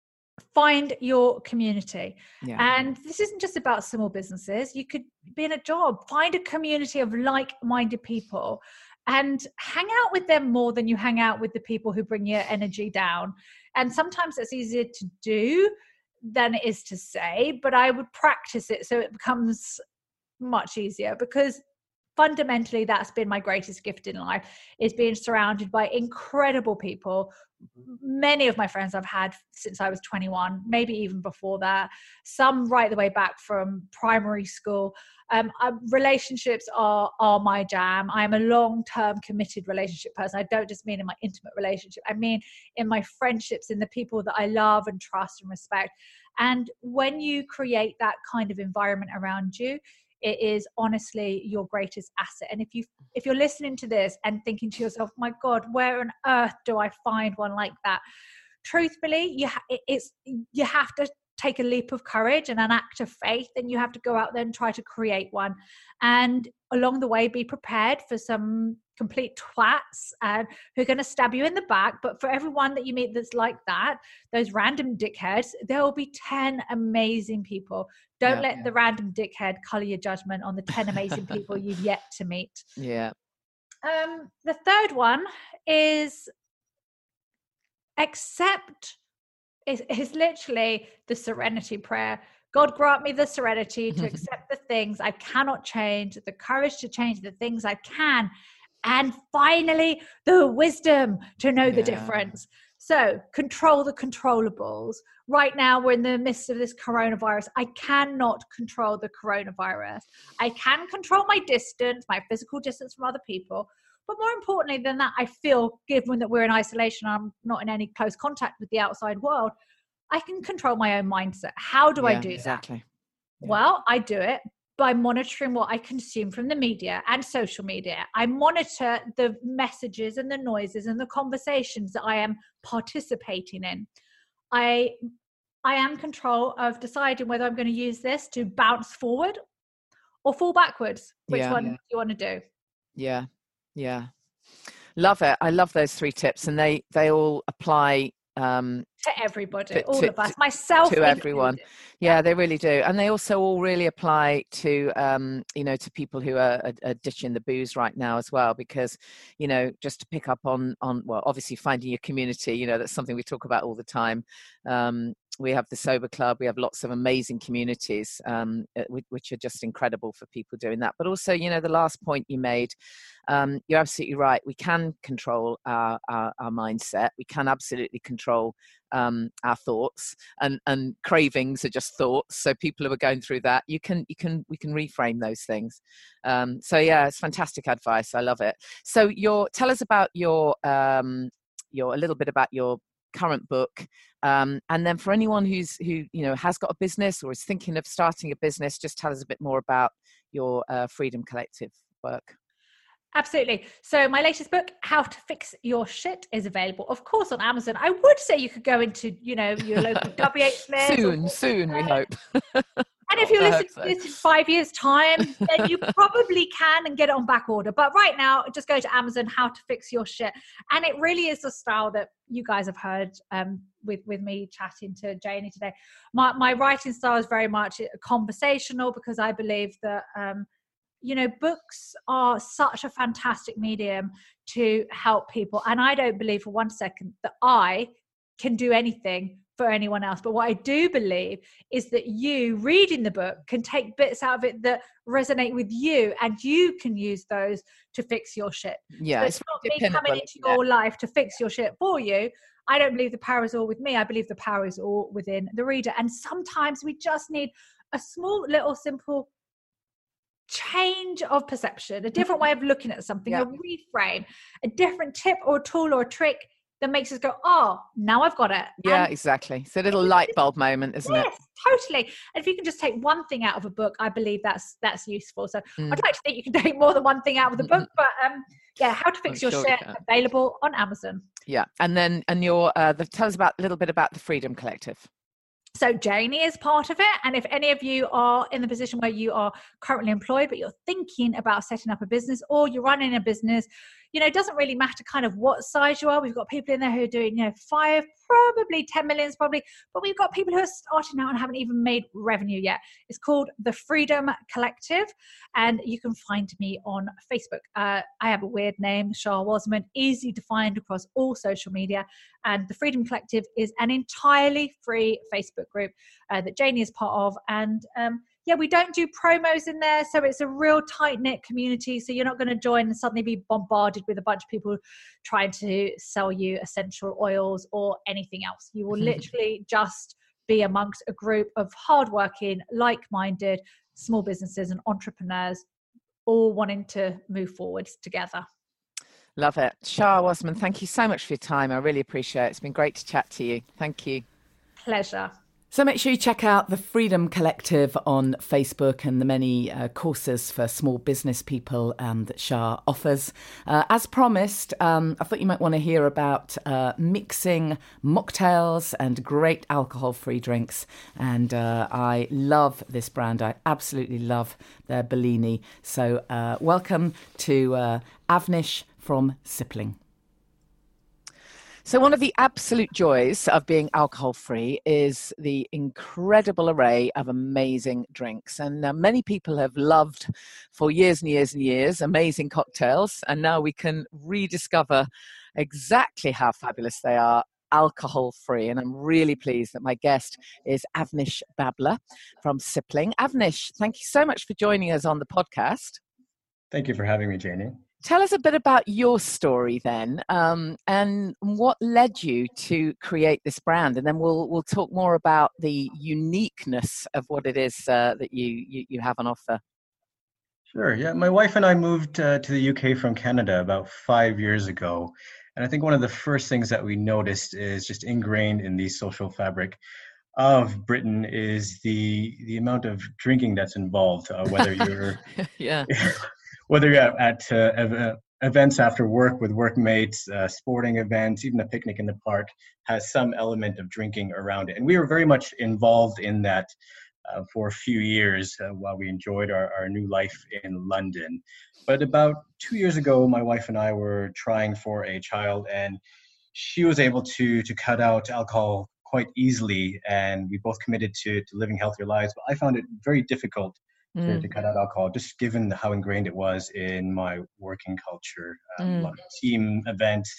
find your community. Yeah. And this isn't just about small businesses. You could be in a job, find a community of like-minded people and hang out with them more than you hang out with the people who bring your energy down. And sometimes it's easier to do than it is to say, but I would practice it so it becomes much easier, because fundamentally that's been my greatest gift in life, is being surrounded by incredible people. Many of my friends I've had since I was twenty-one, maybe even before that, some right the way back from primary school. Um, uh, relationships are are my jam. I'm a long-term committed relationship person. I don't just mean in my intimate relationship. I mean in my friendships, in the people that I love and trust and respect. And when you create that kind of environment around you, it is honestly your greatest asset. And if you if you're listening to this and thinking to yourself, my God, where on earth do I find one like that? Truthfully, you ha- it's you have to take a leap of courage and an act of faith, and you have to go out there and try to create one. And along the way, be prepared for some complete twats and who are going to stab you in the back. But for everyone that you meet that's like that, those random dickheads, there will be ten amazing people. Don't yeah, let yeah. the random dickhead color your judgment on the ten amazing people you've yet to meet. Yeah. Um, the third one is accept it's, it's literally the serenity prayer. God grant me the serenity to accept the things I cannot change, the courage to change the things I can, and finally the wisdom to know yeah. the difference. So control the controllables. Right now, we're in the midst of this coronavirus. I cannot control the coronavirus. I can control my distance, my physical distance from other people. But more importantly than that, I feel, given that we're in isolation, I'm not in any close contact with the outside world, I can control my own mindset. How do yeah, I do exactly. that? Yeah. Well, I do it by monitoring what I consume from the media and social media. I monitor the messages and the noises and the conversations that I am participating in. I I am in control of deciding whether I'm going to use this to bounce forward or fall backwards. Which yeah. one yeah. do you want to do? Yeah, yeah. Love it. I love those three tips, and they they all apply um to everybody, to, all to, of us, myself to everyone. Yeah, yeah, they really do. And they also all really apply to um you know to people who are, are, are ditching the booze right now as well, because you know just to pick up on on well, obviously finding your community, you know that's something we talk about all the time. um We have the Sober Club. We have lots of amazing communities, um, which are just incredible for people doing that. But also, you know, the last point you made, um, you're absolutely right. We can control our, our, our mindset. We can absolutely control um, our thoughts, and, and cravings are just thoughts. So people who are going through that, you can, you can, we can reframe those things. Um, so yeah, it's fantastic advice. I love it. So your, tell us about your, um, your, a little bit about your current book, um, and then for anyone who's who you know has got a business or is thinking of starting a business, just tell us a bit more about your uh, Freedom Collective work. Absolutely. So my latest book, How to Fix Your Shit, is available, of course, on Amazon. I would say you could go into, you know, your local W H Smith. Soon, or, soon, we hope. And if you're listening so. to this in five years' time, then you probably can and get it on back order. But right now, just go to Amazon, How to Fix Your Shit. And it really is the style that you guys have heard um, with, with me chatting to Janie today. My, my writing style is very much conversational, because I believe that, um, you know, books are such a fantastic medium to help people. And I don't believe for one second that I can do anything for anyone else. But what I do believe is that you reading the book can take bits out of it that resonate with you, and you can use those to fix your shit. Yeah, so it's, it's not me coming into yeah. your life to fix your shit for you. I don't believe the power is all with me. I believe the power is all within the reader. And sometimes we just need a small little simple change of perception, a different way of looking at something, yeah. a reframe, a different tip or a tool or a trick that makes us go, oh, now I've got it. Yeah, and exactly. It's a little light bulb moment, isn't yes, it? Yes, totally. And if you can just take one thing out of a book, I believe that's that's useful. So mm. I'd like to think you can take more than one thing out of the book, but um, yeah, How to Fix I'm Your sure Shit, available on Amazon. Yeah, and then and your uh, the, tell us about a little bit about the Freedom Collective. So Janie is part of it. And if any of you are in the position where you are currently employed, but you're thinking about setting up a business, or you're running a business, you know, it doesn't really matter kind of what size you are. We've got people in there who are doing, you know, five, probably ten millions probably, but we've got people who are starting out and haven't even made revenue yet. It's called the Freedom Collective, and you can find me on Facebook. Uh, I have a weird name, Shah Wasman, easy to find across all social media. And the Freedom Collective is an entirely free Facebook group uh, that Janie is part of. And um, yeah, we don't do promos in there. So it's a real tight-knit community. So you're not going to join and suddenly be bombarded with a bunch of people trying to sell you essential oils or anything else. You will literally just be amongst a group of hardworking, like-minded small businesses and entrepreneurs, all wanting to move forwards together. Love it. Shah Wasman, thank you so much for your time. I really appreciate it. It's been great to chat to you. Thank you. Pleasure. So make sure you check out the Freedom Collective on Facebook and the many uh, courses for small business people um, that Shah offers. Uh, as promised, um, I thought you might want to hear about uh, mixing mocktails and great alcohol-free drinks. And uh, I love this brand. I absolutely love their Bellini. So uh, welcome to uh, Avnish from Sipling. So one of the absolute joys of being alcohol-free is the incredible array of amazing drinks. And uh, many people have loved for years and years and years amazing cocktails. And now we can rediscover exactly how fabulous they are alcohol-free. And I'm really pleased that my guest is Avnish Babla from Sipling. Avnish, thank you so much for joining us on the podcast. Thank you for having me, Janie. Tell us a bit about your story then, um, and what led you to create this brand, and then we'll we'll talk more about the uniqueness of what it is uh, that you, you you have on offer. Sure. Yeah, my wife and I moved uh, to the U K from Canada about five years ago, and I think one of the first things that we noticed is just ingrained in the social fabric of Britain is the the amount of drinking that's involved. Uh, whether you're yeah. Whether you're at uh, ev- events after work with workmates, uh, sporting events, even a picnic in the park has some element of drinking around it. And we were very much involved in that uh, for a few years uh, while we enjoyed our, our new life in London. But about two years ago, my wife and I were trying for a child, and she was able to to cut out alcohol quite easily, and we both committed to, to living healthier lives. But I found it very difficult To, Mm. to cut out alcohol, just given how ingrained it was in my working culture. Um, Mm. A lot of team events,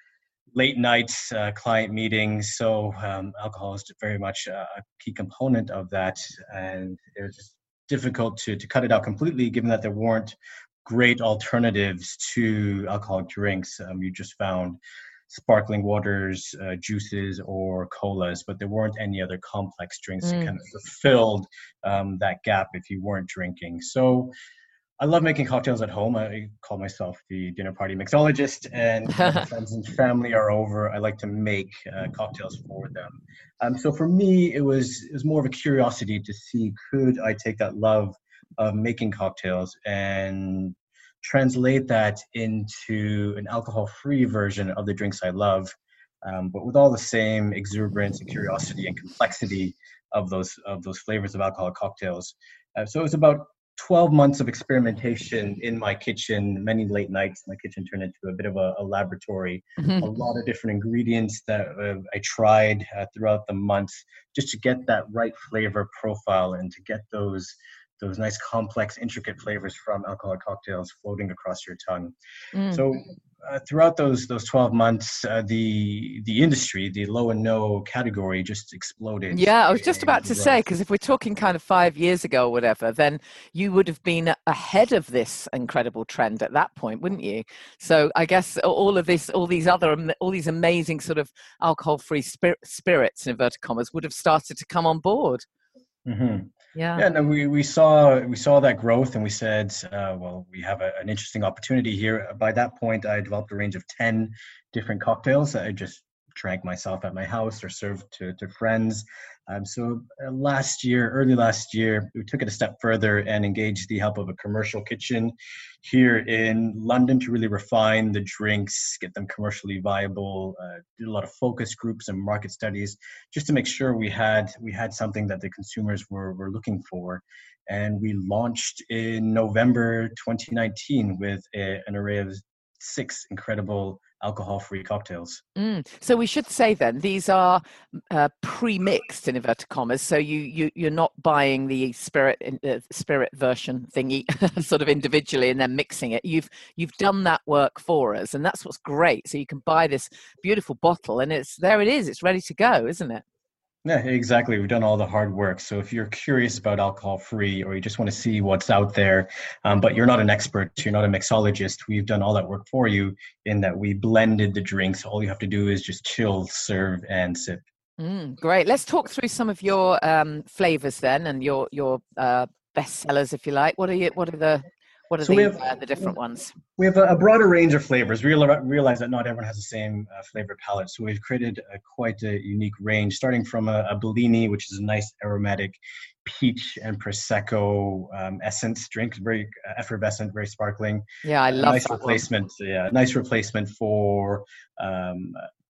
late nights, uh, client meetings. So um, alcohol is very much a key component of that. And it was just difficult to, to cut it out completely, given that there weren't great alternatives to alcoholic drinks. Um, you just found sparkling waters, uh, juices, or colas, but there weren't any other complex drinks Mm. that kind of fulfilled um, that gap if you weren't drinking. So I love making cocktails at home. I call myself the dinner party mixologist, and when friends and family are over, I like to make uh, cocktails for them. Um, so for me, it was it was more of a curiosity to see, could I take that love of making cocktails and translate that into an alcohol-free version of the drinks I love, um, but with all the same exuberance and curiosity and complexity of those of those flavors of alcoholic cocktails. Uh, so it was about twelve months of experimentation in my kitchen, many late nights. My kitchen turned into a bit of a, a laboratory. Mhm. A lot of different ingredients that uh, I tried uh, throughout the months just to get that right flavor profile and to get those those nice, complex, intricate flavors from alcoholic cocktails floating across your tongue. Mm. So uh, throughout those those twelve months, uh, the the industry, the low and no category, just exploded. Yeah, I was just in about to growth. say, because if we're talking kind of five years ago or whatever, then you would have been ahead of this incredible trend at that point, wouldn't you? So I guess all of this, all these other, all these amazing sort of alcohol-free spir- spirits, in inverted commas, would have started to come on board. Mm-hmm. Yeah. Yeah, no, we, we saw we saw that growth, and we said, uh, well, we have a, an interesting opportunity here. By that point, I developed a range of ten different cocktails that I just drank myself at my house or served to, to friends. Um, so uh, last year, early last year, we took it a step further and engaged the help of a commercial kitchen here in London to really refine the drinks, get them commercially viable, uh, did a lot of focus groups and market studies just to make sure we had we had something that the consumers were, were looking for. And we launched in November twenty nineteen with a, an array of six incredible alcohol-free cocktails. Mm. So we should say then these are uh, pre-mixed in inverted commas. So you you you're not buying the spirit uh, spirit version thingy sort of individually and then mixing it. You've you've done that work for us, and that's what's great. So you can buy this beautiful bottle, and it's there. It is. It's ready to go, isn't it? Yeah, exactly. We've done all the hard work. So if you're curious about alcohol-free, or you just want to see what's out there, um, but you're not an expert, you're not a mixologist, we've done all that work for you in that we blended the drinks. All you have to do is just chill, serve, and sip. Mm, great. Let's talk through some of your um, flavors then, and your your uh, best sellers, if you like. What are you? What are the what are So the we have- uh, the different ones? We have a, a broader range of flavors. We real, realize that not everyone has the same uh, flavor palette. So we've created a, quite a unique range, starting from a, a Bellini, which is a nice aromatic peach and Prosecco um, essence drink, very effervescent, very sparkling. Yeah, I A love nice that one. replacement. Yeah, nice replacement for um,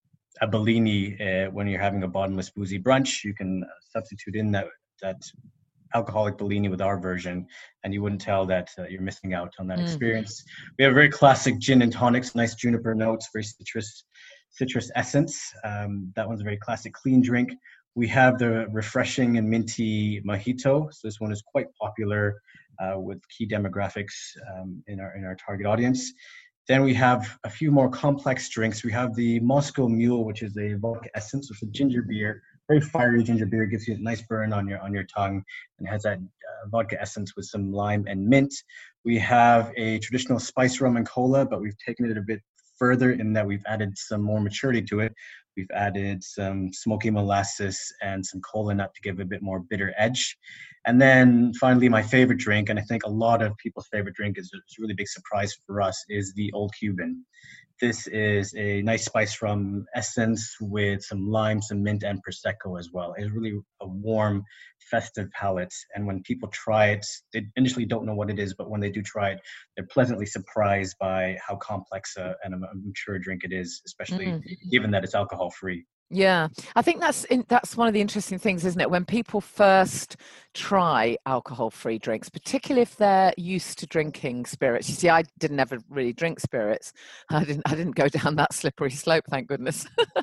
a Bellini uh, when you're having a bottomless boozy brunch. You can uh, substitute in that that alcoholic Bellini with our version, and you wouldn't tell that uh, you're missing out on that Mm. experience. We have very classic gin and tonics, nice juniper notes, very citrus citrus essence. Um, that one's a very classic clean drink. We have the refreshing and minty mojito. So this one is quite popular uh, with key demographics um, in our in our target audience. Then we have a few more complex drinks. We have the Moscow Mule, which is a vodka essence, which is a ginger beer, very fiery ginger beer, gives you a nice burn on your on your tongue, and has that uh, vodka essence with some lime and mint. We have a traditional spice rum and cola, but we've taken it a bit further in that we've added some more maturity to it. We've added some smoky molasses and some cola nut to give a bit more bitter edge. And then finally, my favorite drink, and I think a lot of people's favorite drink, is a really big surprise for us, is the Old Cuban. This is a nice spice rum essence with some lime, some mint, and Prosecco as well. It's really a warm, festive palate. And when people try it, they initially don't know what it is, but when they do try it, they're pleasantly surprised by how complex a, and a mature drink it is, especially mm. given that it's alcohol-free. Yeah, I think that's in, that's one of the interesting things, isn't it? When people first try alcohol-free drinks, particularly if they're used to drinking spirits. You see, I didn't ever really drink spirits. I didn't. I didn't go down that slippery slope, thank goodness.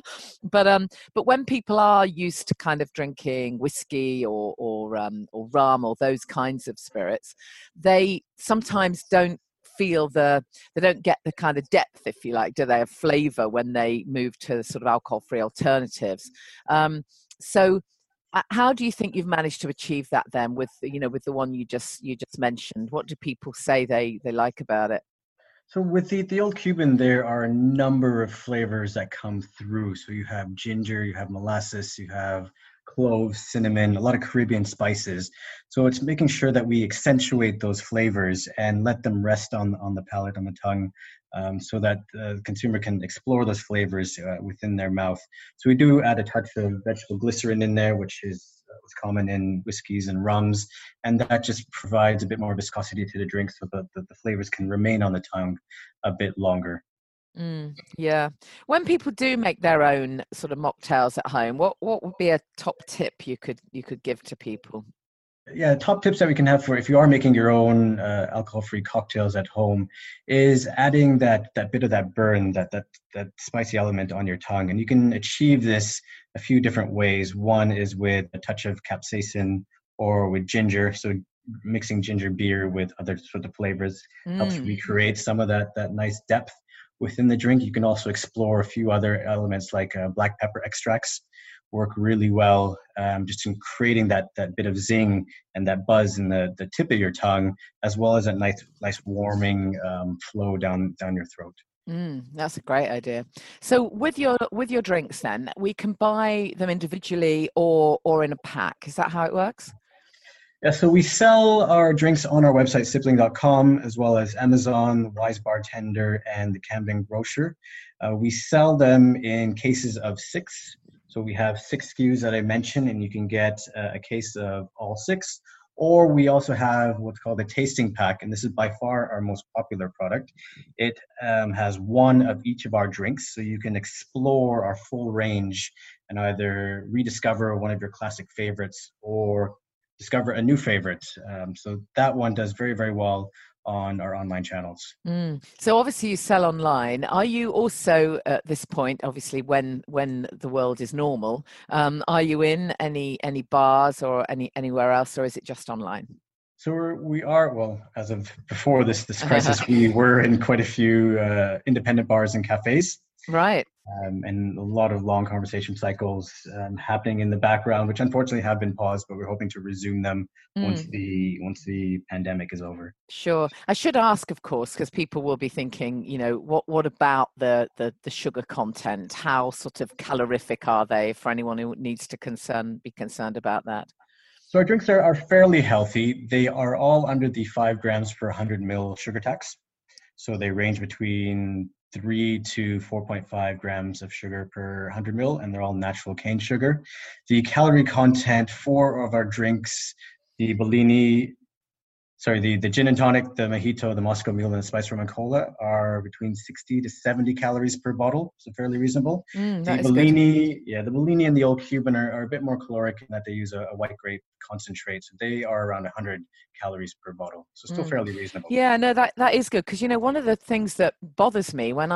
but um, but when people are used to kind of drinking whiskey or or um, or rum or those kinds of spirits, they sometimes don't feel the they don't get the kind of depth, if you like, do they, of flavor when they move to sort of alcohol-free alternatives. Um, so uh, how do you think you've managed to achieve that then with, you know, with the one you just you just mentioned? What do people say they they like about it? So with the, the Old Cuban, there are a number of flavors that come through. So you have ginger, you have molasses, you have cloves, cinnamon, a lot of Caribbean spices. So it's making sure that we accentuate those flavors and let them rest on, on the palate, on the tongue, um, so that the consumer can explore those flavors uh, within their mouth. So we do add a touch of vegetable glycerin in there, which is uh, common in whiskeys and rums, and that just provides a bit more viscosity to the drink so that the, the flavors can remain on the tongue a bit longer. Mm, yeah. When people do make their own sort of mocktails at home, what, what would be a top tip you could you could give to people? Yeah, top tips that we can have for if you are making your own uh, alcohol-free cocktails at home is adding that that bit of that burn, that that that spicy element on your tongue, and you can achieve this a few different ways. One is with a touch of capsaicin or with ginger. So mixing ginger beer with other sort of flavors mm. helps recreate some of that that nice depth within the drink. You can also explore a few other elements like uh, black pepper extracts work really well, um, just in creating that that bit of zing and that buzz in the, the tip of your tongue, as well as that nice nice warming um, flow down down your throat. Mm, that's a great idea. So with your with your drinks, then we can buy them individually or or in a pack. Is that how it works? Yeah, so we sell our drinks on our website, sibling dot com, as well as Amazon, Wise Bartender, and the Camden Grocer. Uh, we sell them in cases of six. So we have six S K Us that I mentioned, and you can get uh, a case of all six. Or we also have what's called a tasting pack, and this is by far our most popular product. It um, has one of each of our drinks, so you can explore our full range and either rediscover one of your classic favorites or discover a new favorite. Um, so that one does very, very well on our online channels. Mm. So obviously you sell online. Are you also at this point, obviously when when the world is normal, um, are you in any any bars or any anywhere else, or is it just online? So we're, we are, well, as of before this this crisis, we were in quite a few uh, independent bars and cafes. Right. Um, and a lot of long conversation cycles um, happening in the background, which unfortunately have been paused, but we're hoping to resume them mm. once the once the pandemic is over. Sure. I should ask, of course, because people will be thinking, you know, what what about the, the the sugar content? How sort of calorific are they for anyone who needs to concern be concerned about that? So our drinks are, are fairly healthy. They are all under the five grams per one hundred mil sugar tax. So they range between three to four point five grams of sugar per one hundred mil, and they're all natural cane sugar. The calorie content for of our drinks, the Bellini, sorry, the, the gin and tonic, the mojito, the Moscow Mule, and the spice rum and cola are between sixty to seventy calories per bottle, so fairly reasonable. Mm, the Bellini, yeah, the Bellini and the Old Cuban are, are a bit more caloric in that they use a, a white grape concentrate, so they are around one hundred calories per bottle, so still mm. fairly reasonable. Yeah, no, that that is good, because you know one of the things that bothers me when I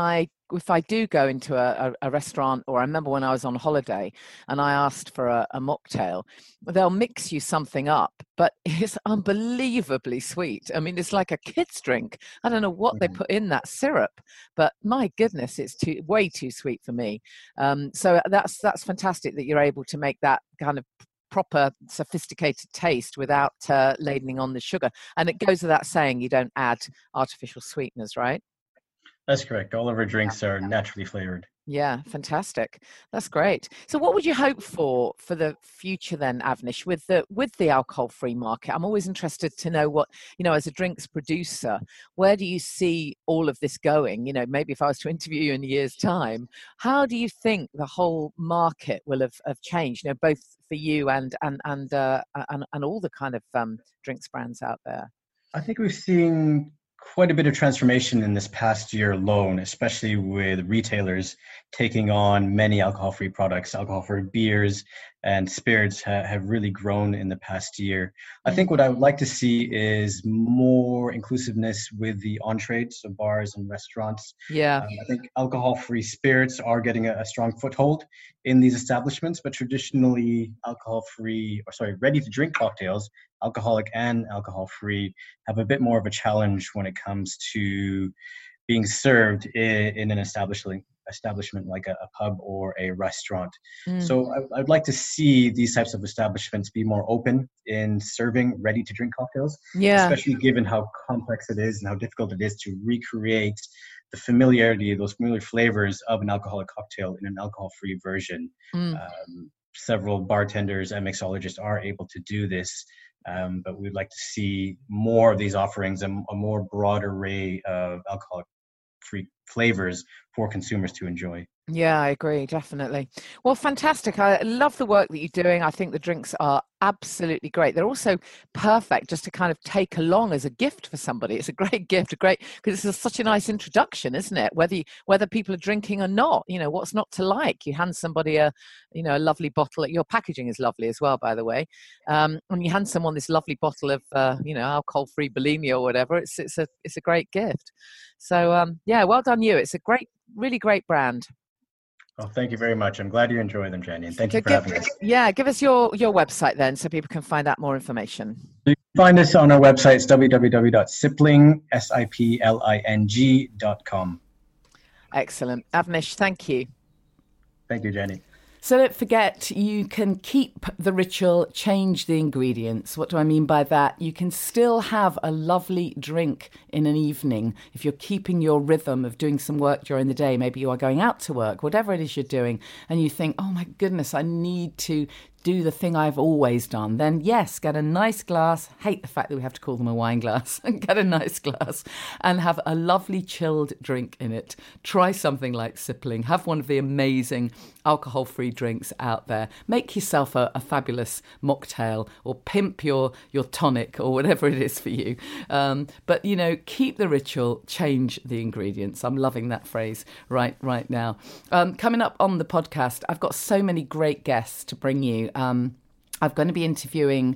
if I do go into a, a, a restaurant, or I remember when I was on holiday and I asked for a, a mocktail, they'll mix you something up, but it's unbelievably sweet. I mean, it's like a kid's drink. I don't know what mm-hmm. they put in that syrup, but my goodness, it's too way too sweet for me. Um, so that's that's fantastic that you're able to make that kind of proper sophisticated taste without uh, ladening on the sugar. And it goes without saying you don't add artificial sweeteners, right? That's correct. All of our drinks are naturally flavored. Yeah, fantastic. That's great. So what would you hope for for the future then, Avnish, with the with the alcohol-free market? I'm always interested to know what, you know, as a drinks producer, where do you see all of this going? You know, maybe if I was to interview you in a year's time, how do you think the whole market will have, have changed, you know, both for you and and and uh, and, and all the kind of um, drinks brands out there? I think we've seen quite a bit of transformation in this past year alone, especially with retailers taking on many alcohol-free products. Alcohol-free beers and spirits ha- have really grown in the past year. I think what I would like to see is more inclusiveness with the on-trade, so bars and restaurants. Yeah. Um, I think alcohol-free spirits are getting a, a strong foothold in these establishments, but traditionally alcohol-free, or sorry, ready-to-drink cocktails, alcoholic and alcohol-free, have a bit more of a challenge when it comes to being served in, in an establishment establishment like a, a pub or a restaurant. Mm. So I, I'd like to see these types of establishments be more open in serving ready-to-drink cocktails, yeah. especially given how complex it is and how difficult it is to recreate the familiarity, those familiar flavors of an alcoholic cocktail in an alcohol-free version. Mm. Um, several bartenders and mixologists are able to do this. Um, but we'd like to see more of these offerings, and a more broad array of alcoholic-free flavors for consumers to enjoy. Yeah, I agree, definitely. Well, fantastic. I love the work that you're doing. I think the drinks are absolutely great. They're also perfect just to kind of take along as a gift for somebody. It's a great gift, a great, because it's such a nice introduction, isn't it? Whether you, whether people are drinking or not, you know, what's not to like? You hand somebody a, you know, a lovely bottle. Your packaging is lovely as well, by the way. Um, and you hand someone this lovely bottle of, uh, you know, alcohol-free Bellini or whatever. It's it's a it's a great gift. So um, yeah, well done you. It's a great, really great brand. Well, thank you very much. I'm glad you enjoy them, Jenny, and thank so you for give, having us. Yeah, give us your, your website then so people can find out more information. You can find us on our website. It's w w w dot sipling, S I P L I N G dot com. Excellent. Avnish, thank you. Thank you, Jenny. So don't forget, you can keep the ritual, change the ingredients. What do I mean by that? You can still have a lovely drink in an evening if you're keeping your rhythm of doing some work during the day. Maybe you are going out to work, whatever it is you're doing, and you think, oh my goodness, I need to do the thing I've always done. Then yes, get a nice glass. Hate the fact that we have to call them a wine glass. Get a nice glass and have a lovely chilled drink in it. Try something like Sipling. Have one of the amazing alcohol-free drinks out there. Make yourself a, a fabulous mocktail, or pimp your your tonic, or whatever it is for you. Um, but you know, keep the ritual, change the ingredients. I'm loving that phrase right right now. Um, coming up on the podcast, I've got so many great guests to bring you. Um, I'm going to be interviewing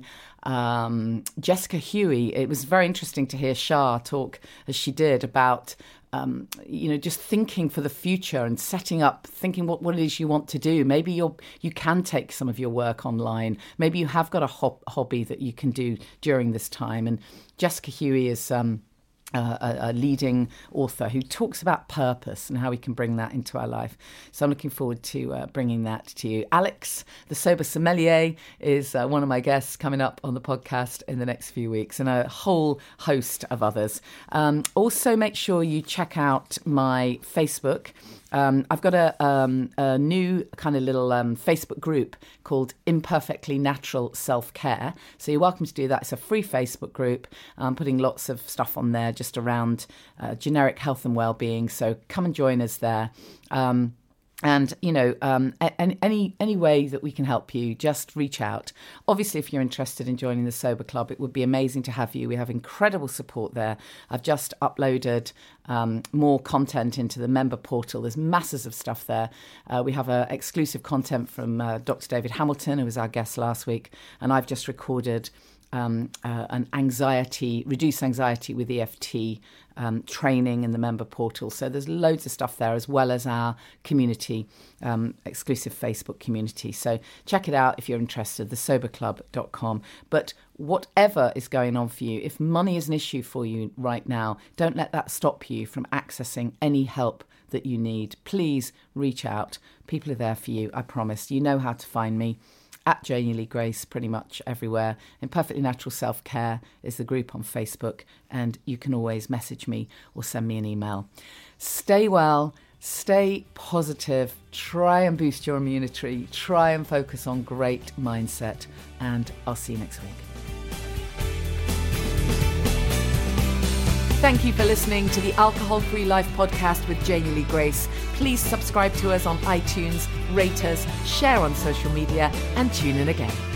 um, Jessica Huey. It was very interesting to hear Shah talk as she did about, um, you know, just thinking for the future and setting up, thinking what, what it is you want to do. Maybe you're, you can take some of your work online. Maybe you have got a hob- hobby that you can do during this time. And Jessica Huey is... Um, Uh, a, a leading author who talks about purpose and how we can bring that into our life. So I'm looking forward to uh, bringing that to you. Alex, the Sober Sommelier, is uh, one of my guests coming up on the podcast in the next few weeks, and a whole host of others. Um, also, make sure you check out my Facebook. Um, I've got a, um, a new kind of little um, Facebook group called Imperfectly Natural Self-Care. So you're welcome to do that. It's a free Facebook group. I'm putting lots of stuff on there just around uh, generic health and well-being. So come and join us there. Um, And, you know, um, any, any any way that we can help you, just reach out. Obviously, if you're interested in joining the Sober Club, it would be amazing to have you. We have incredible support there. I've just uploaded um, more content into the member portal. There's masses of stuff there. Uh, we have uh, exclusive content from uh, Doctor David Hamilton, who was our guest last week. And I've just recorded um, uh, an anxiety, reduce anxiety with E F T um, training in the member portal. So there's loads of stuff there, as well as our community, um, exclusive Facebook community. So check it out if you're interested, the sober club dot com. But whatever is going on for you, if money is an issue for you right now, don't let that stop you from accessing any help that you need. Please reach out. People are there for you, I promise. You know how to find me. At Janie Lee Grace, pretty much everywhere. Imperfectly Natural Self-Care is the group on Facebook, and you can always message me or send me an email. Stay well, stay positive, try and boost your immunity, try and focus on great mindset, and I'll see you next week. Thank you for listening to the Alcohol Free Life podcast with Janie Lee Grace. Please subscribe to us on iTunes, rate us, share on social media, and tune in again.